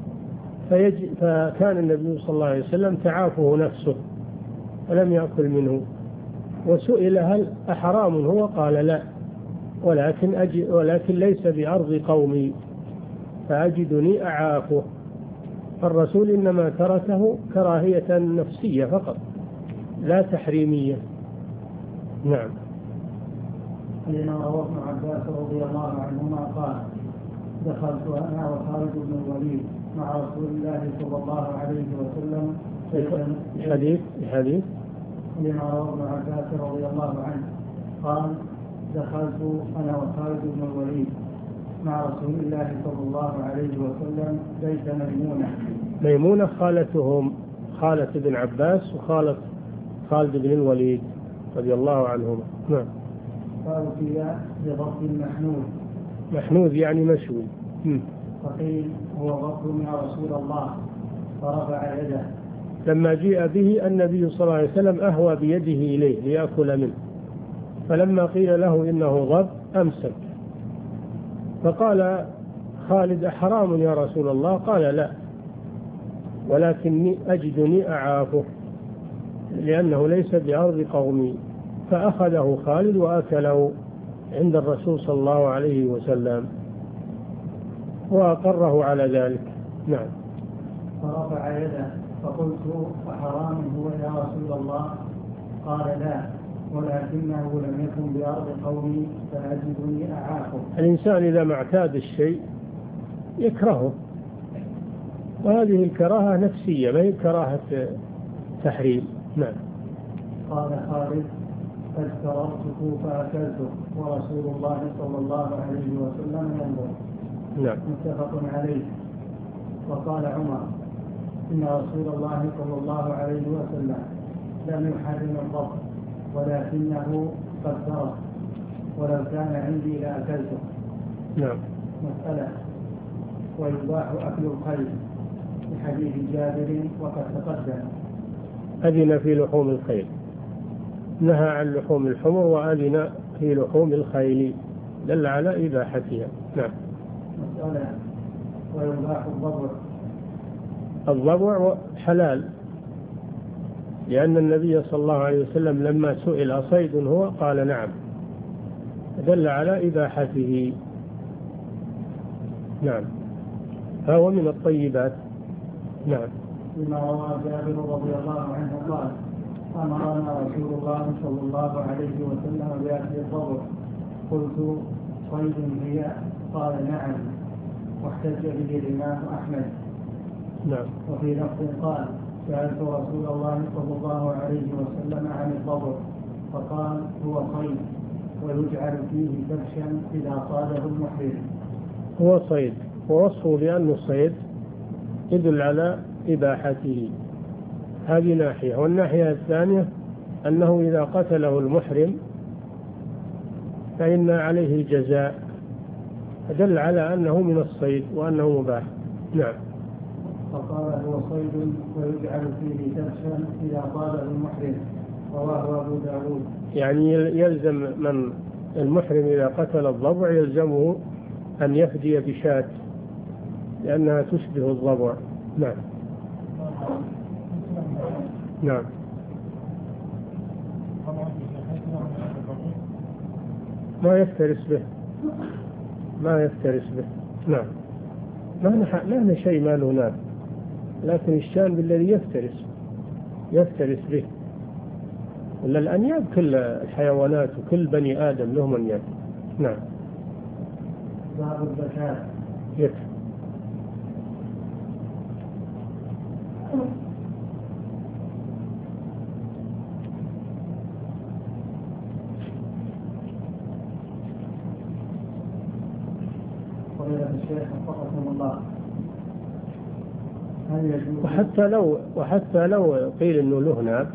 فكان النبي صلى الله عليه وسلم تعافه نفسه ولم يأكل منه. وسئل هل أحرام هو؟ قال لا، ولكن ليس بأرض قومي فأجدني أعافه. الرسول إنما تركه كراهية نفسية فقط لا تحريمية. نعم. لما روى ابن عباس رضي الله عنهما قال دخلت أنا وخالد بن الوليد مع رسول الله صلى الله عليه وسلم حديث لما روى ابن عباس رضي الله عنه قال دخلت أنا وخالد بن الوليد مع رسول الله صلى الله عليه وسلم بيت ميمونة خالتهم، خالة ابن عباس وخالة خالد بن الوليد رضي الله عنهما. نعم. فأتي بضبط محنوذ يعني مشوي. فقيل هو ضبط يا رسول الله، فرفع يده. لما جيء به النبي صلى الله عليه وسلم أهوى بيده إليه ليأكل منه، فلما قيل له إنه ضب أمسك، فقال خالد أحرام يا رسول الله؟ قال لا، ولكني أجدني أعافه لأنه ليس بأرض قومي. فأخذه خالد وأكله عند الرسول صلى الله عليه وسلم وأقره على ذلك. نعم. فرفع يده فقلت أحرام هو يا رسول الله؟ قال لا، ولكنه لم يكن بأرض قومي فأجدني أعافه. الإنسان إذا ما اعتاد الشيء يكرهه، وهذه الكراهة نفسية ما هي كراهة تحريم. نعم. قال خالد فاشترطته فأكلته ورسول الله صلى الله عليه وسلم ينظر. نعم. متفق عليه. وقال عمر إن رسول الله صلى الله عليه وسلم لم يحرم الضبط ولكنه قدره، ولو كان عندي لأكلته. نعم. مسألة ويباح أكل الخيل بحديث جابر وقد تقدم. أذن في لحوم الخيل، نهى عن لحوم الحمر وأذن في لحوم الخيل، دل على إباحتها. نعم. مسألة ويباح الضبع حلال، لأن النبي صلى الله عليه وسلم لما سئل أصيد هو قال نعم، دل على إباحته. نعم. فهو من الطيبات. نعم. لما روى جابر رضي الله عنه قال أمرنا رسول الله صلى الله عليه وسلم بأكل الضبع، قلت صيد هي؟ قال نعم، واحتج به الإمام أحمد. نعم. وفي لفظ قال سألت رسول الله صلى الله عليه وسلم عن الضبع فقال هو صيد ويجعل فيه كبشا إذا صاده المحرم. هو صيد، ووصفه بأنه صيد يدل على إباحته. هذه ناحية. والناحية الثانية أنه إذا قتله المحرم فإن عليه الجزاء، فدل على أنه من الصيد وأنه مباح. نعم. فقال هو صيد ويجعل فيه كبشا إذا صاده المحرم، رواه أبو داود. يعني يلزم من المحرم إذا قتل الضبع يلزمه أن يفدي بشاة لأنها تشبه الضبع. نعم. نعم. ما يفترس به. نعم. ما هنا شيء ما له ناب، لكن الشان بالذي يفترس به. ولا الأنياب كل الحيوانات وكل بني آدم لهم أنياب. نعم. باب الزكاة. يكفي. الشيخ وفقكم الله. وحتى لو قيل انه له ناب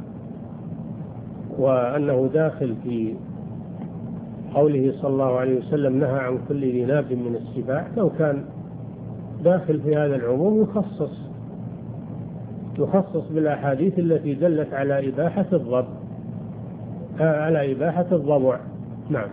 وانه داخل في قوله صلى الله عليه وسلم نهى عن كل ذي ناب من السباع، لو كان داخل في هذا العموم يخصص بالاحاديث التي دلت على اباحه الضبع نعم.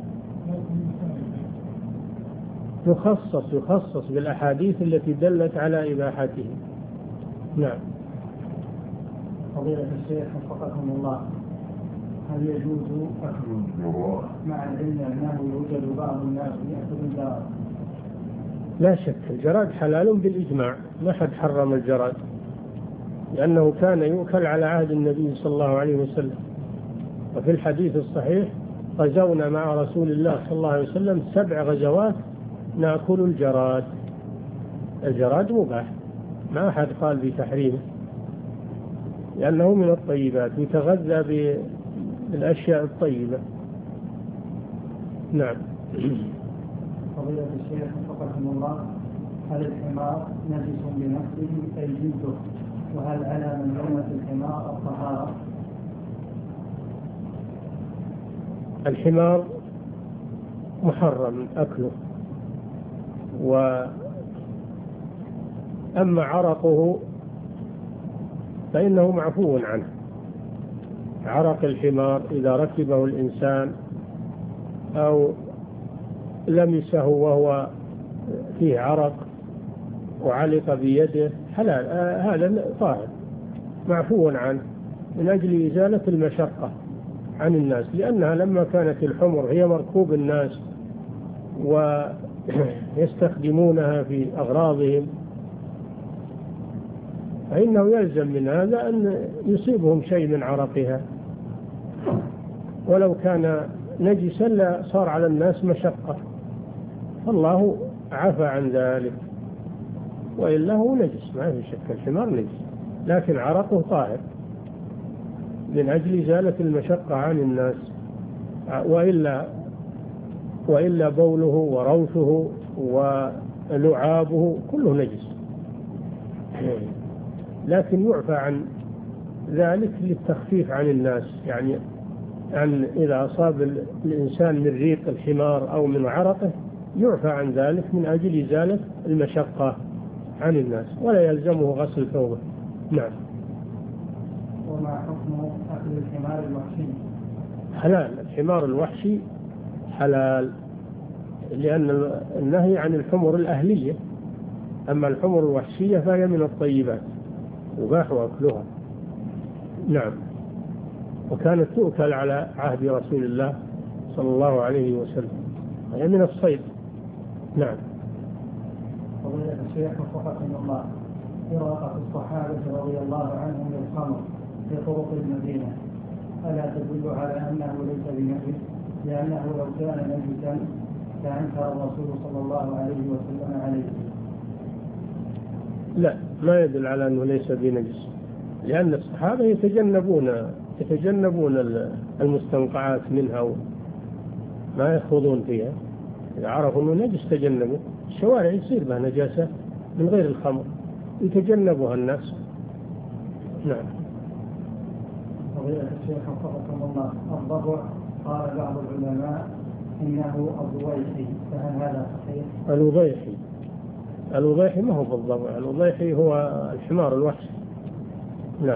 يخصص بالأحاديث التي دلت على إباحته. نعم. فضيلة الشيخ وفقكم الله، هل يجوز أكل الجراد مع العلم أنه يوجد بعض الناس يأكل الجراد؟ لا شك الجراد حلال بالإجماع، ما حد حرم الجراد، لأنه كان يؤكل على عهد النبي صلى الله عليه وسلم. وفي الحديث الصحيح غزونا مع رسول الله صلى الله عليه وسلم 7 غزوات نأكل الجراد. الجراد مباح، ما أحد قال بتحريمه، لأنه من الطيبات يتغذى بالأشياء الطيبة. نعم. فضيلة الشيخ وفقكم الله، هل الحمار نجس بنفسه أي جلده؟ وهل على من لمس الحمار الطهارة؟ الحمار محرم أكله، وأما عرقه فإنه معفو عنه. عرق الحمار إذا ركبه الإنسان أو لمسه وهو فيه عرق وعلق بيده حلال، هذا طاهر معفو عنه من أجل إزالة المشقة عن الناس، لأنها لما كانت الحمر هي مركوب الناس ويستخدمونها في أغراضهم، فإنه يلزم من هذا أن يصيبهم شيء من عرقها، ولو كان نجسا لا صار على الناس مشقة، فالله عفى عن ذلك. وإلا هو نجس، ما في شك الحمار نجس، لكن عرقه طاهر من أجل إزالة المشقة عن الناس، وإلا بوله وروثه ولعابه كله نجس، لكن يعفى عن ذلك للتخفيف عن الناس، يعني أن إذا أصاب الإنسان من ريق الحمار أو من عرقه يعفى عن ذلك من أجل إزالة المشقة عن الناس، ولا يلزمه غسل ثوبه. نعم. وما حكم أكل الحمار الوحشي؟ حلال. الحمار الوحشي حلال، لأن النهي عن الحمر الأهلية، أما الحمر الوحشية فهي من الطيبات يباح أكلها. نعم. وكانت تؤكل على عهد رسول الله صلى الله عليه وسلم، هي من الصيد. نعم. فضيلة الشيخ وفقكم الله، قراءة الصحابة رضي الله عنهم للخمر في طرق المدينة ألا تدل على أنه ليس بنجس؟ لأنه لو كان نجسا لأنكر الرسول صلى الله عليه وسلم عليه. لا، ما يدل على أنه ليس بنجس، لأن الصحابة يتجنبون المستنقعات منها وما يخوضون فيها، إذا عرفوا أنه نجس تجنبوا. الشوارع يصير بها نجاسة من غير الخمر يتجنبها الناس. نعم. فضيلة الشيخ وفقكم الله، الضبع قال بعض العلماء إنه الضويحي، فهل هذا صحيح؟ الوضيحي ما هو بالضبع، الوضيحي هو الحمار الوحشي. نعم.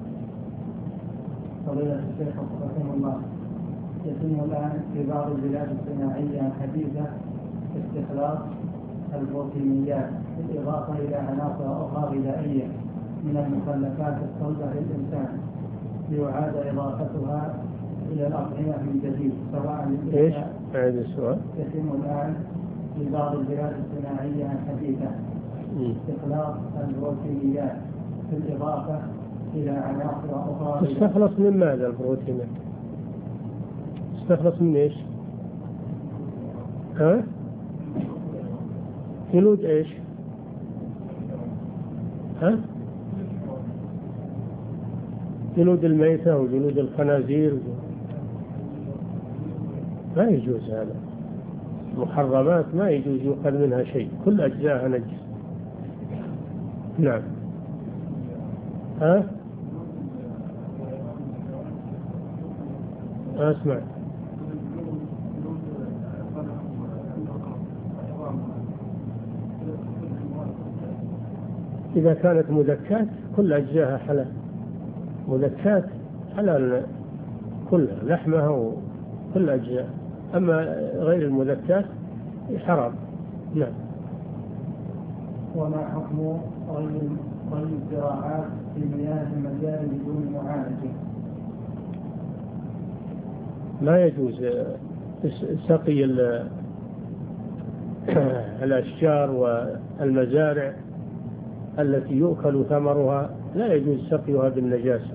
فضيلة الشيخ وفقكم الله، يتم الآن في بعض البلاد الصناعية الحديثة استخلاص البروتينيات بالإضافة إلى عناصر أخرى غذائية من المخلفات الصلبة للإنسان ليعاد إضافتها إلى الأطعمة من جديد، سواء إيش؟ هذا السؤال. يتم الآن في بعض البلاد الصناعية الحديثة استخلاص البروتينيات بالإضافة إلى عناصر أخرى. تستخلص من ماذا البروتينات؟ تستخلص من إيش؟ ها؟ جلود إيش؟ ها؟ جلود الميتة وجلود الخنازير، ما يجوز هذا، محرمات ما يجوز يؤخذ منها شيء، كل أجزاء نجس. نعم. ها؟ أسمع. إذا كانت مذكات كل أجزاءها حلال، مذكات حلال كلها لحمها وكل أجزاء، أما غير المذكات حرام. نعم. وما حكم ري الزراعات في مياه المجاري بدون معالجة؟ ما يجوز سقي الأشجار والمزارع التي يؤكل ثمرها، لا يجوز سقيها بالنجاسة،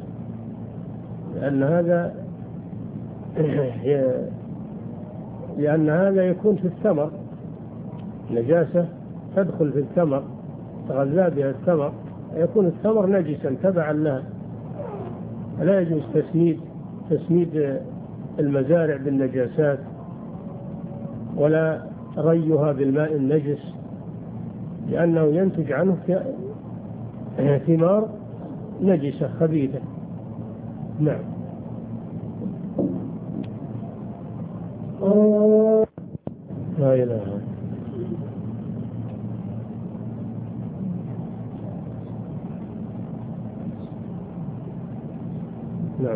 لأن هذا يكون في الثمر، نجاسة تدخل في الثمر، تغذى بها الثمر، يكون الثمر نجسا تبعا لها. لا يجوز تسميد المزارع بالنجاسات ولا ريها بالماء النجس، لأنه ينتج عنه ثمار نجسة خبيثة. نعم. لا إله إلا الله. نعم.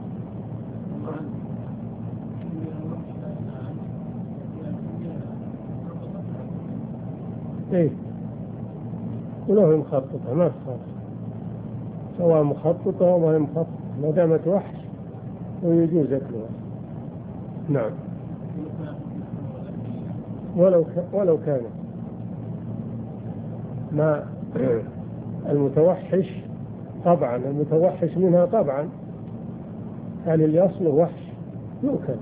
ايه وله مخططة ما تخاف، سواء مخططة أو ما هي مخططة ما دامت وحش ويجوز أكلها. نعم. ولو كان ما المتوحش طبعا، المتوحش منها طبعا، يعني اللي أصله وحش يؤكل.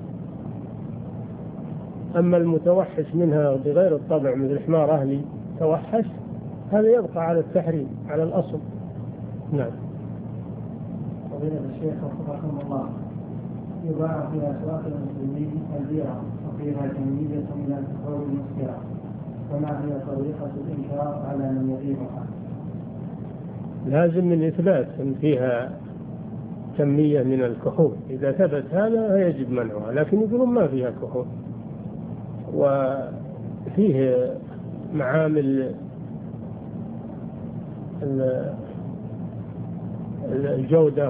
أما المتوحش منها بغير الطبع مثل حمار أهلي توحش، هذا يبقى على التحريم على الأصل. نعم. فضيلة الشيخ وفقكم الله، يباع في أسواق المسلمين البيرة وفيها كمية من الكحول المسكرة، فما هي طريقة الإنكار على من يبيعها؟ لازم من إثبات أن فيها كمية من الكحول، إذا ثبت هذا يجب منعها، لكن يقولون ما فيها كحول، وفيه معامل الجودة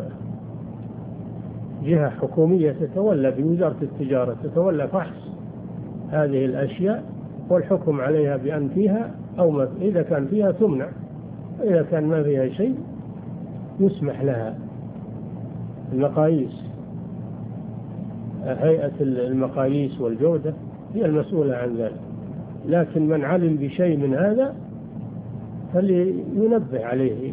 وجهة حكومية تتولى بوزارة التجارة تتولى فحص هذه الأشياء والحكم عليها بأن فيها أو ما، إذا كان فيها تمنع، إذا كان ما فيها شيء يسمح لها. المقاييس، هيئة المقاييس والجودة هي المسؤولة عن ذلك، لكن من علم بشيء من هذا فلينبه عليه،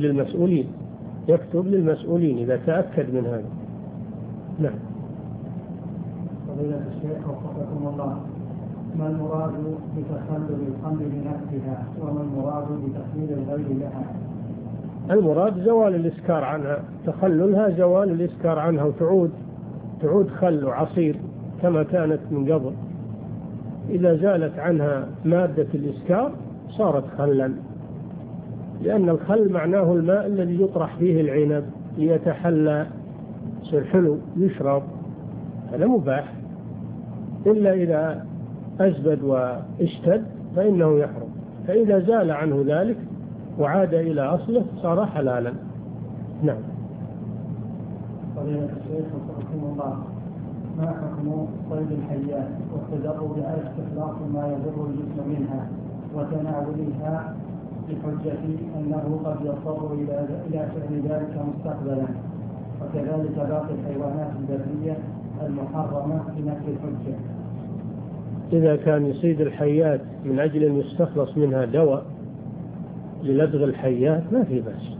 يكتب للمسؤولين إذا تأكد من هذا. نعم. فضيلة الشيخ وفقكم الله، ما المراد بتخلل الخمر بنفسها وما المراد بتخليل الغير لها؟ المراد زوال الإسكار عنها، تخللها زوال الإسكار عنها وتعود خل وعصير كما كانت من قبل. إذا زالت عنها مادة الإسكار صارت خلا، لأن الخل معناه الماء الذي يطرح فيه العنب ليتحلى يصير حلو يشرب، هذا مباح، إلا إذا أزبد واشتد فإنه يحرم، فإذا زال عنه ذلك وعاد إلى أصله صار حلالا. نعم. فضيلة الشيخ وفقكم الله، ما حكم صيد الحيات والتدرب على استخلاص ما يضر الجسم منها وتناولها بحجة أنه قد يضطر إلى فعل ذلك مستقبلا، وكذلك باقي الحيوانات البرية المحرمة بنفس الحجة؟ إذا كان يصيد الحيات من أجل أن يستخلص منها دواء للدغ الحيات ما في بأس،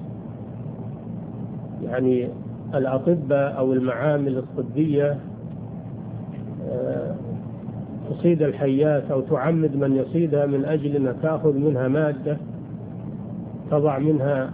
يعني الأطباء أو المعامل الطبية تصيد الحيات أو تعمد من يصيدها من أجل أن تأخذ منها مادة تضع منها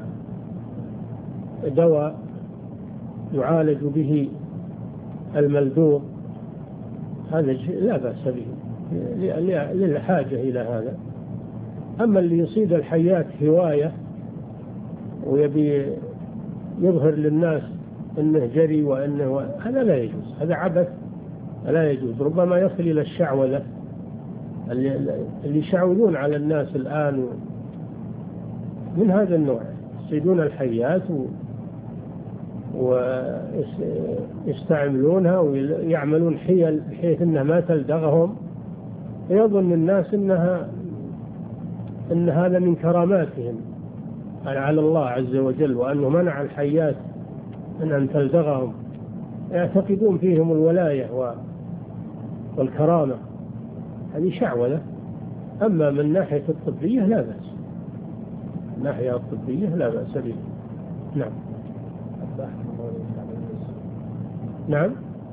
دواء يعالج به الملدوغ، هذا لا بأس به للحاجة إلى هذا. أما اللي يصيد الحيات هواية ويبي يظهر للناس أنه جري وأنه هذا لا يجوز، هذا عبث لا يجوز، ربما يصل إلى الشعوذة اللي يشعوذون على الناس الآن من هذا النوع، يصيدون الحيات ويستعملونها ويعملون حيل بحيث أنها ما تلدغهم، يظن الناس أن هذا من كراماتهم على الله عز وجل، وأنه منع الحيات من أن تلدغهم، يعتقدون فيهم الولاية والكرامة، هذه شعوذة. أما من ناحية الطبية لا بأس، من ناحية الطبية لا بأس به. نعم. نعم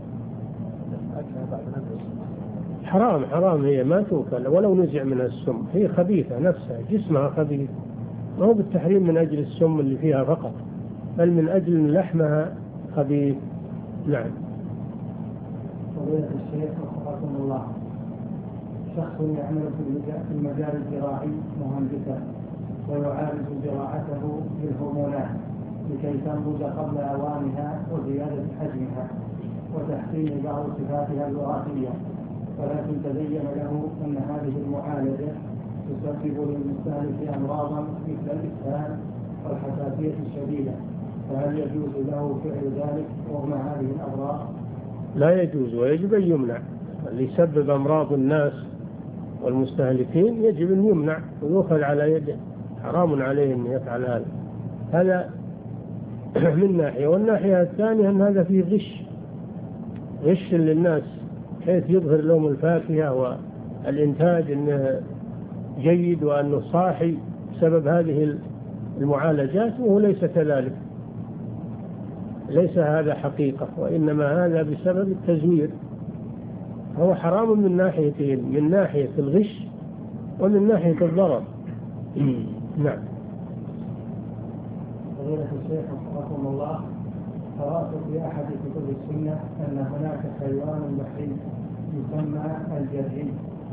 حرام هي ما توكل ولو نزع من السم، هي خبيثة نفسها، جسمها خبيث، ما هو بالتحريم من أجل السم اللي فيها فقط، بل من أجل لحمها خبيث. نعم. فضيلة الشيخ وفقكم الله، شخص يعمل في المجال الزراعي مهندسا ويعالج زراعته بالهرمونات لكي تنضج قبل أوانها وزيادة حجمها وتحسين بعض صفاتها الوراثية، ولكن تبين له أن هذه المعالجة تسبب للمستهلك أمراضا مثل الإسهال والحساسية الشديدة، فهل يجوز له فعل ذلك رغم هذه الأمراض؟ لا يجوز، ويجب أن يمنع. اللي يسبب أمراض الناس والمستهلكين يجب أن يمنع ويؤخذ على يده، حرام عليه أن يفعل هذا. هذا من ناحية، والناحية الثانية أن هذا فيه غش للناس، حيث يظهر لهم الفاكهة والإنتاج أنه جيد وأنه صاحي بسبب هذه المعالجات، وهو ليس كذلك، ليس هذا حقيقة، وإنما هذا بسبب التزوير. هو حرام من ناحيتين، من ناحية الغش ومن ناحية الضرر. نعم. فضيلة الشيخ وفقكم الله، قرأت في أحد كتب السنة أن هناك حيوان بحري يسمى الجري.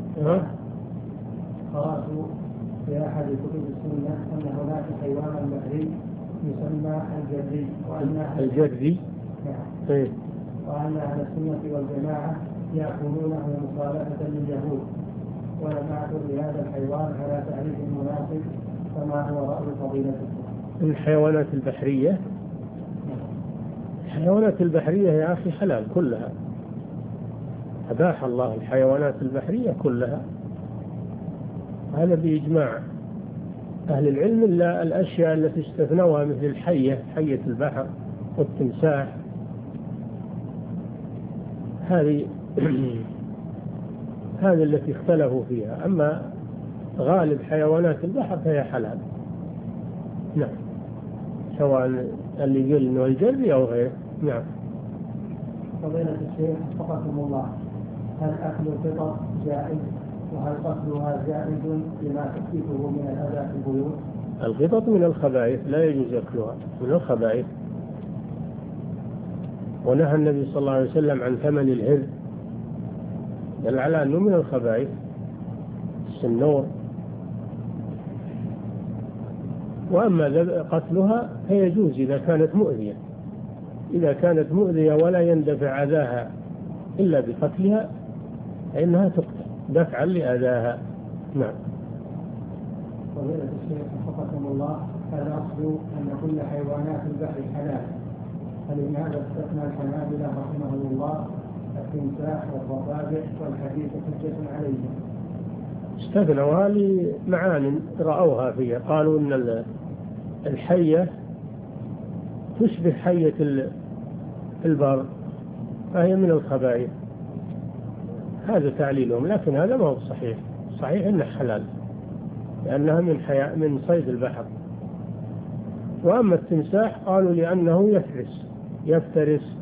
قرأت في أحد كتب السنة أن هناك حيوان بحري يسمى الجري، الجري وأن أهل السنة والجماعة يأكلونه مخالفة لليهود، ولم أعثر لهذا الحيوان على تعريف مناسب، فما هو رأي فضيلتكم؟ الحيوانات البحرية، الحيوانات البحرية يا أخي حلال كلها، أباح الله الحيوانات البحرية كلها، هذا بإجماع أهل العلم، إلا الأشياء التي استثنوها مثل الحية، حية البحر والتمساح، هذه التي اختلفوا فيها. أما غالب حيوانات البحر فهي حلال. نعم، سواء اللي يقول إنه الجري أو غيره. نعم. فضيلة الشيخ وفقكم الله، هل أكل القطط جائز؟ وهل قتلها جائز لما تحدثه من الأذى في البيوت؟ القطط من الخبائث، لا يجوز أكلها، من الخبائث. ونهى النبي صلى الله عليه وسلم عن ثمن الهر، دل على أنه من الخبائث. السنور. وأما قتلها فيجوز إذا كانت مؤذية، إذا كانت مؤذية ولا يندفع أذاها إلا بقتلها فإنها تقتل دفعا لأذاها. نعم. فضيلة الشيخ وفقكم الله، هذا أصل أن كل حيوانات البحر حلال، فلماذا استثنى الحنابلة رحمهم الله التمساح والضفادع والحديث حجة عليهم؟ استثنوا لمعان رأوها فيها، قالوا إن الحية تشبه حية البر فهي من الخبائث، هذا تعليلهم، لكن هذا ما هو صحيح. صحيح إنه حلال لأنها من صيد البحر. وأما التمساح قالوا لأنه يفترس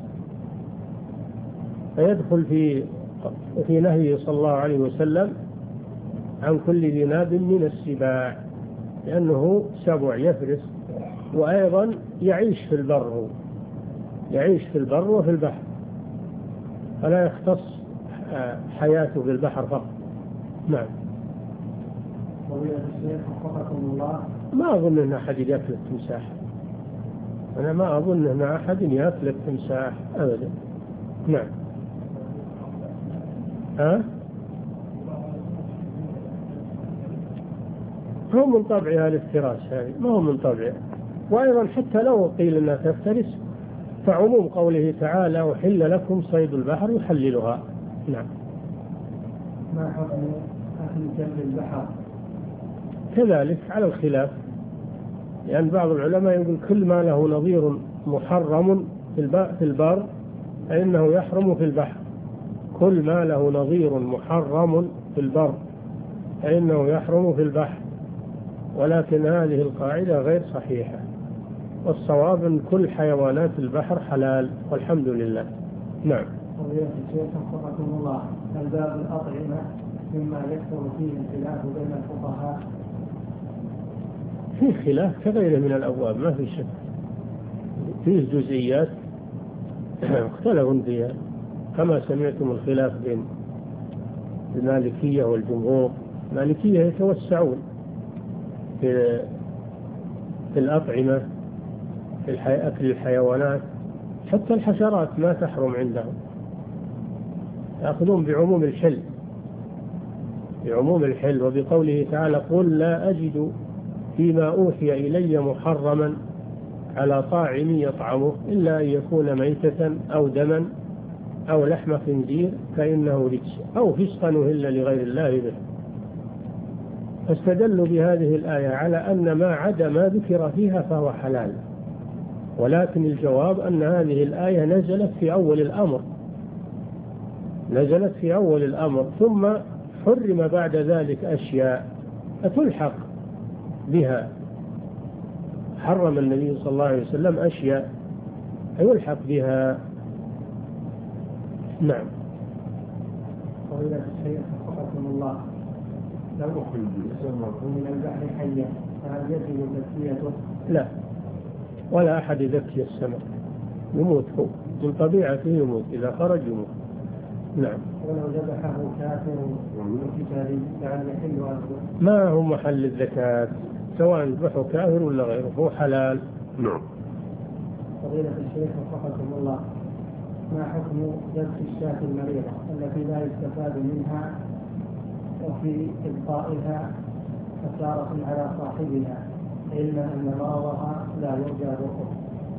فيدخل في نهيه صلى الله عليه وسلم عن كل ذي ناب من السباع، لأنه سبع يفرس، وأيضا يعيش في البر، يعيش في البر وفي البحر، فلا يختص حياته بالبحر فقط. نعم. فضيلة الشيخ وفقكم الله، ما أظن أن أحد يأكل التمساح، أنا ما أظن أن أحد يأكل التمساح أبدا. نعم. هو من طبعها الافتراس، هذه ما هو من طبعها. وأيضا حتى لو قيل أنها تفترس فعموم قوله تعالى وحل لكم صيد البحر يحللها. نعم. ما حكم أكل كلب البحر؟ كذلك على الخلاف، لأن بعض العلماء يقول كل ما له نظير محرم في البر فإنه يحرم في البحر. كل ما له نظير محرم في البر فإنه يحرم في البحر. ولكن هذه القاعدة غير صحيحة، والصواب أن كل حيوانات البحر حلال والحمد لله. نعم. فضيلة الشيخ وفقكم الله، الباب الأطعمة مما يكثر فيه الخلاف بين الفقهاء؟ فيه خلاف كغيره من الأبواب، ما في شك، فيه جزئيات اختلفوا فيها، كما سمعتم الخلاف بين المالكية والجمهور. المالكية يتوسعون في الأطعمة، في أكل الحيوانات، حتى الحشرات ما تحرم عندهم، يأخذون بعموم الحل، بعموم الحل. وبقوله تعالى قل لا أجد فيما أوحي إلي محرما على طاعم يطعمه إلا أن يكون ميتة أو دما أو لحم خنزير فإنه رجس أو فسقا أهل لغير الله به. فاستدلوا بهذه الآية على أن ما عدا ما ذكر فيها فهو حلال، ولكن الجواب أن هذه الآية نزلت في أول الأمر، نزلت في أول الأمر، ثم حرم بعد ذلك أشياء فتلحق بها. حرم النبي صلى الله عليه وسلم أشياء يلحق بها. نعم. فضيلة الشيخ وفقكم الله، لو أخرج من البحر حيا فهل يجب تزكيته؟ لا، ولا أحد يزكي السمك، يموت هو من طبيعته، يموت إذا خرج يموت. نعم. ولو ذبحه كافر وكتابي فهل يحل أكله؟ ما هو محل الزكاة، سواء ذبحه كافر ولا غيره، هو حلال. نعم. فضيلة الشيخ وفقكم الله، ما حكم ذبح الشاة المريضة التي لا يستفاد منها وفي إبقائها خسارة على صاحبها علما أن مرضها لا يرجى ضره؟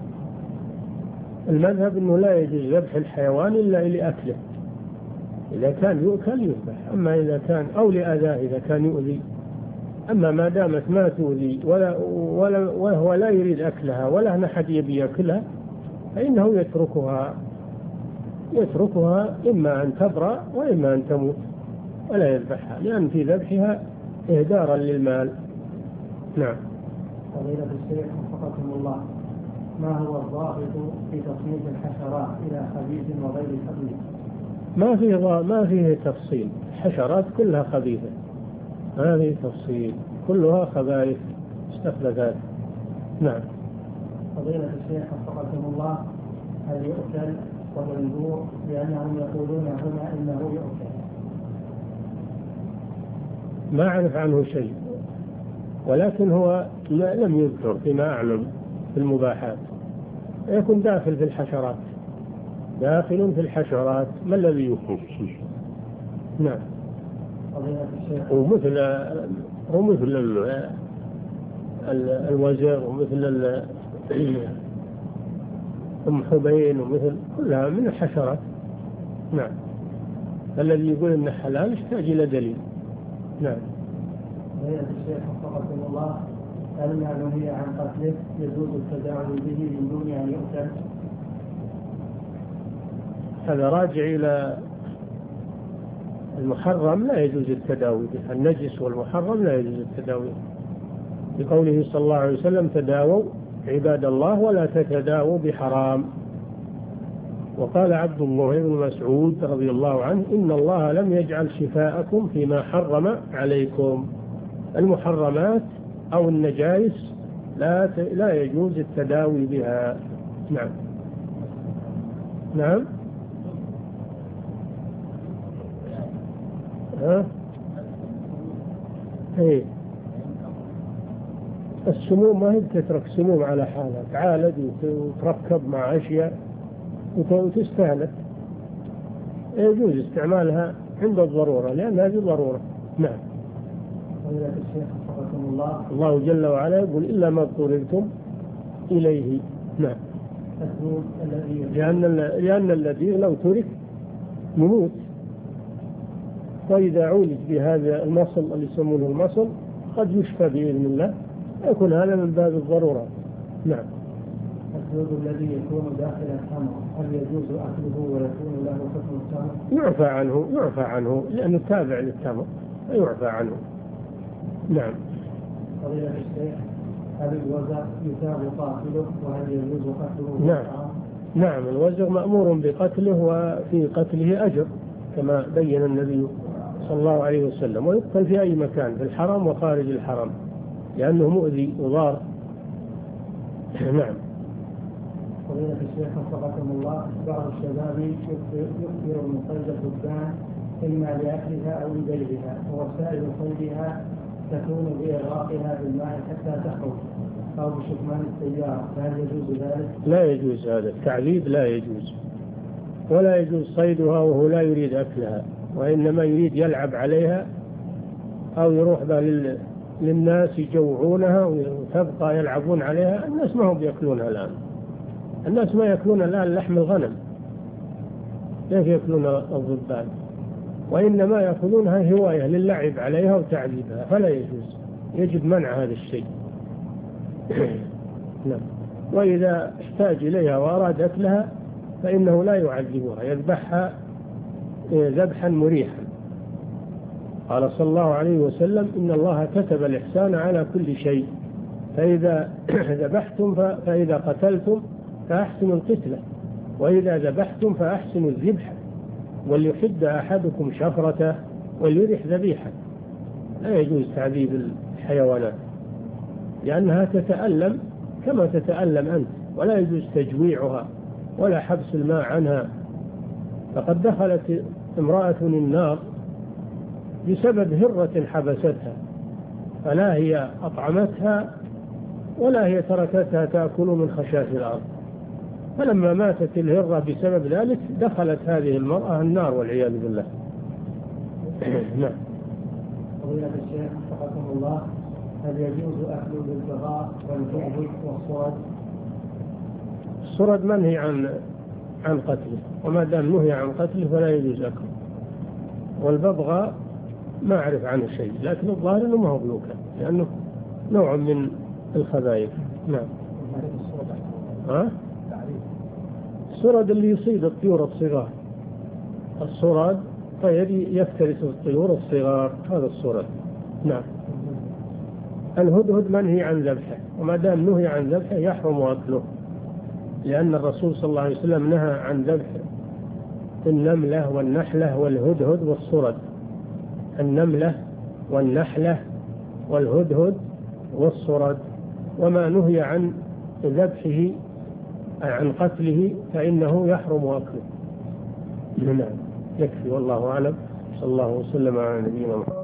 المذهب أنه لا يجوز ذبح الحيوان إلا لأكله، إذا كان يؤكل يذبح، أما إذا كان أو لأذاه إذا كان يؤذي. أما ما دامت ما تؤذي وهو لا يريد أكلها ولا أحد يبي يأكلها فإنه يتركها إما أن تبرأ وإما أن تموت، ولا يذبحها، لأن في ذبحها إهدارا للمال. نعم. فضيلة الشيخ وفقكم الله، ما هو الضابط في تصنيف الحشرات إلى خبيث وغير خبيث؟ ما فيه تفصيل، الحشرات كلها خبيثة، ما فيه تفصيل، كلها خبائث مستخلفات. نعم. فضيلة الشيخ وفقكم الله، هل يؤكل وينذور لأنهم يقولون هنا إنه يؤكل؟ ما أعرف عنه شيء، ولكن هو لم يذكر فيما أعلم في المباحات، يكون داخل في الحشرات، داخل في الحشرات، ما الذي يخص؟ نعم. ومثل الوزغ ومثل حبين ومثل كلها من الحشرات. نعم. الذي يقول إنه حلال يحتاج إلى دليل. نعم. فضيلة الشيخ وفقكم الله، هل ما نهي عن قتله يجوز التداوي به من دون أن يؤكل؟ هذا راجع إلى المحرم، لا يجوز التداوي به، النجس والمحرم لا يجوز التداوي. بقوله صلى الله عليه وسلم تداووا عباد الله ولا تتداووا بحرام. وقال عبد الله بن مسعود رضي الله عنه إن الله لم يجعل شفاءكم فيما حرم عليكم. المحرمات أو النجائس لا يجوز التداوي بها. نعم. نعم. ايه السموم ما هي تترك سموم على حالها، تعالج وتركب مع أشياء وتستهلك، يجوز استعمالها عند الضرورة لأن هذه ضرورة. نعم. الله جل وعلا يقول إلا ما اضطررتم إليه. نعم. لأن الذي لو ترك يموت، وإذا عولج بهذا المصل اللي يسمونه المصل قد يشفى بإذن الله، يكون هذا من باب الضرورة. نعم. الدود الذي يكون داخل التمر هل يجوز أكله ويكون له حكم التمر؟ يعفى عنه لأنه تابع للتمر فيعفى عنه. نعم. فضيلة الشيخ هل الوزغ يثاب قاتله وهل يجوز قتله؟ نعم الوزغ مأمور بقتله وفي قتله أجر كما بين النبي صلى الله عليه وسلم، ويقتل في أي مكان في الحرم وخارج الحرم لأنه مؤذي وضار. نعم. فضيلة الشيخ وفقكم الله، بعض الشباب يكثر من صيد الدبان إما لأكلها أو لبيعها، ووسائل صيدها تكون بإغراقها بالماء حتى تخرج أو بشكمان السيارة، فهل يجوز ذلك؟ لا يجوز هذا التعذيب، لا يجوز، ولا يجوز صيدها وهو لا يريد أكلها، وإنما يريد يلعب عليها أو يروح للناس يجوعونها وتبقى يلعبون عليها. الناس ما هم بيأكلونها الآن، الناس ما يأكلون الآن لحم الغنم، كيف يأكلون الضبان؟ وإنما يأكلونها هواية للعب عليها وتعذيبها، فلا يجوز، يجب منع هذا الشيء. نعم. وإذا احتاج إليها وأراد أكلها فإنه لا يعذبها، يذبحها ذبحا مريحا. قال صلى الله عليه وسلم إن الله كتب الإحسان على كل شيء، فإذا ذبحتم فإذا قتلتم فأحسنوا القتلة، وإذا ذبحتم فأحسنوا الذبح، وليحد أحدكم شفرته وليرح ذبيحه. لا يجوز تعذيب الحيوانات لأنها تتألم كما تتألم أنت، ولا يجوز تجويعها ولا حبس الماء عنها. فقد دخلت امرأة النار بسبب هرة حبستها، فلا هي أطعمتها ولا هي تركتها تأكل من خشاش الأرض، فلما ماتت الهرة بسبب ذلك دخلت هذه المرأة النار والعياذ بالله. نعم. فضيلة الشيخ وفقكم الله، هل يجوز أكل بالبغاء والبغض والصرد؟ الصرد منهي عن قتله، وما دام نهي عن قتله فلا يجوز أكله. والببغاء ما أعرف عنه شيء، لكن الظاهر أنه ما هو بلوكا لأنه نوع من الخبائث. نعم. الصرد اللي يصيد الطيور الصغار، الصراد طير يفترس الطيور الصغار، هذا الصرد. نعم. الهدهد منهي عن ذبحه، وما دام نهي عن ذبحه يحرم أكله، لأن الرسول صلى الله عليه وسلم نهى عن ذبح النملة والنحلة والهدهد والصرد. النملة والنحلة والهدهد والصرد، وما نهي عن ذبحه عن قتله فإنه يحرم أكله. نعم. يكفي والله أعلم. صلى الله وسلم على نبينا محمد.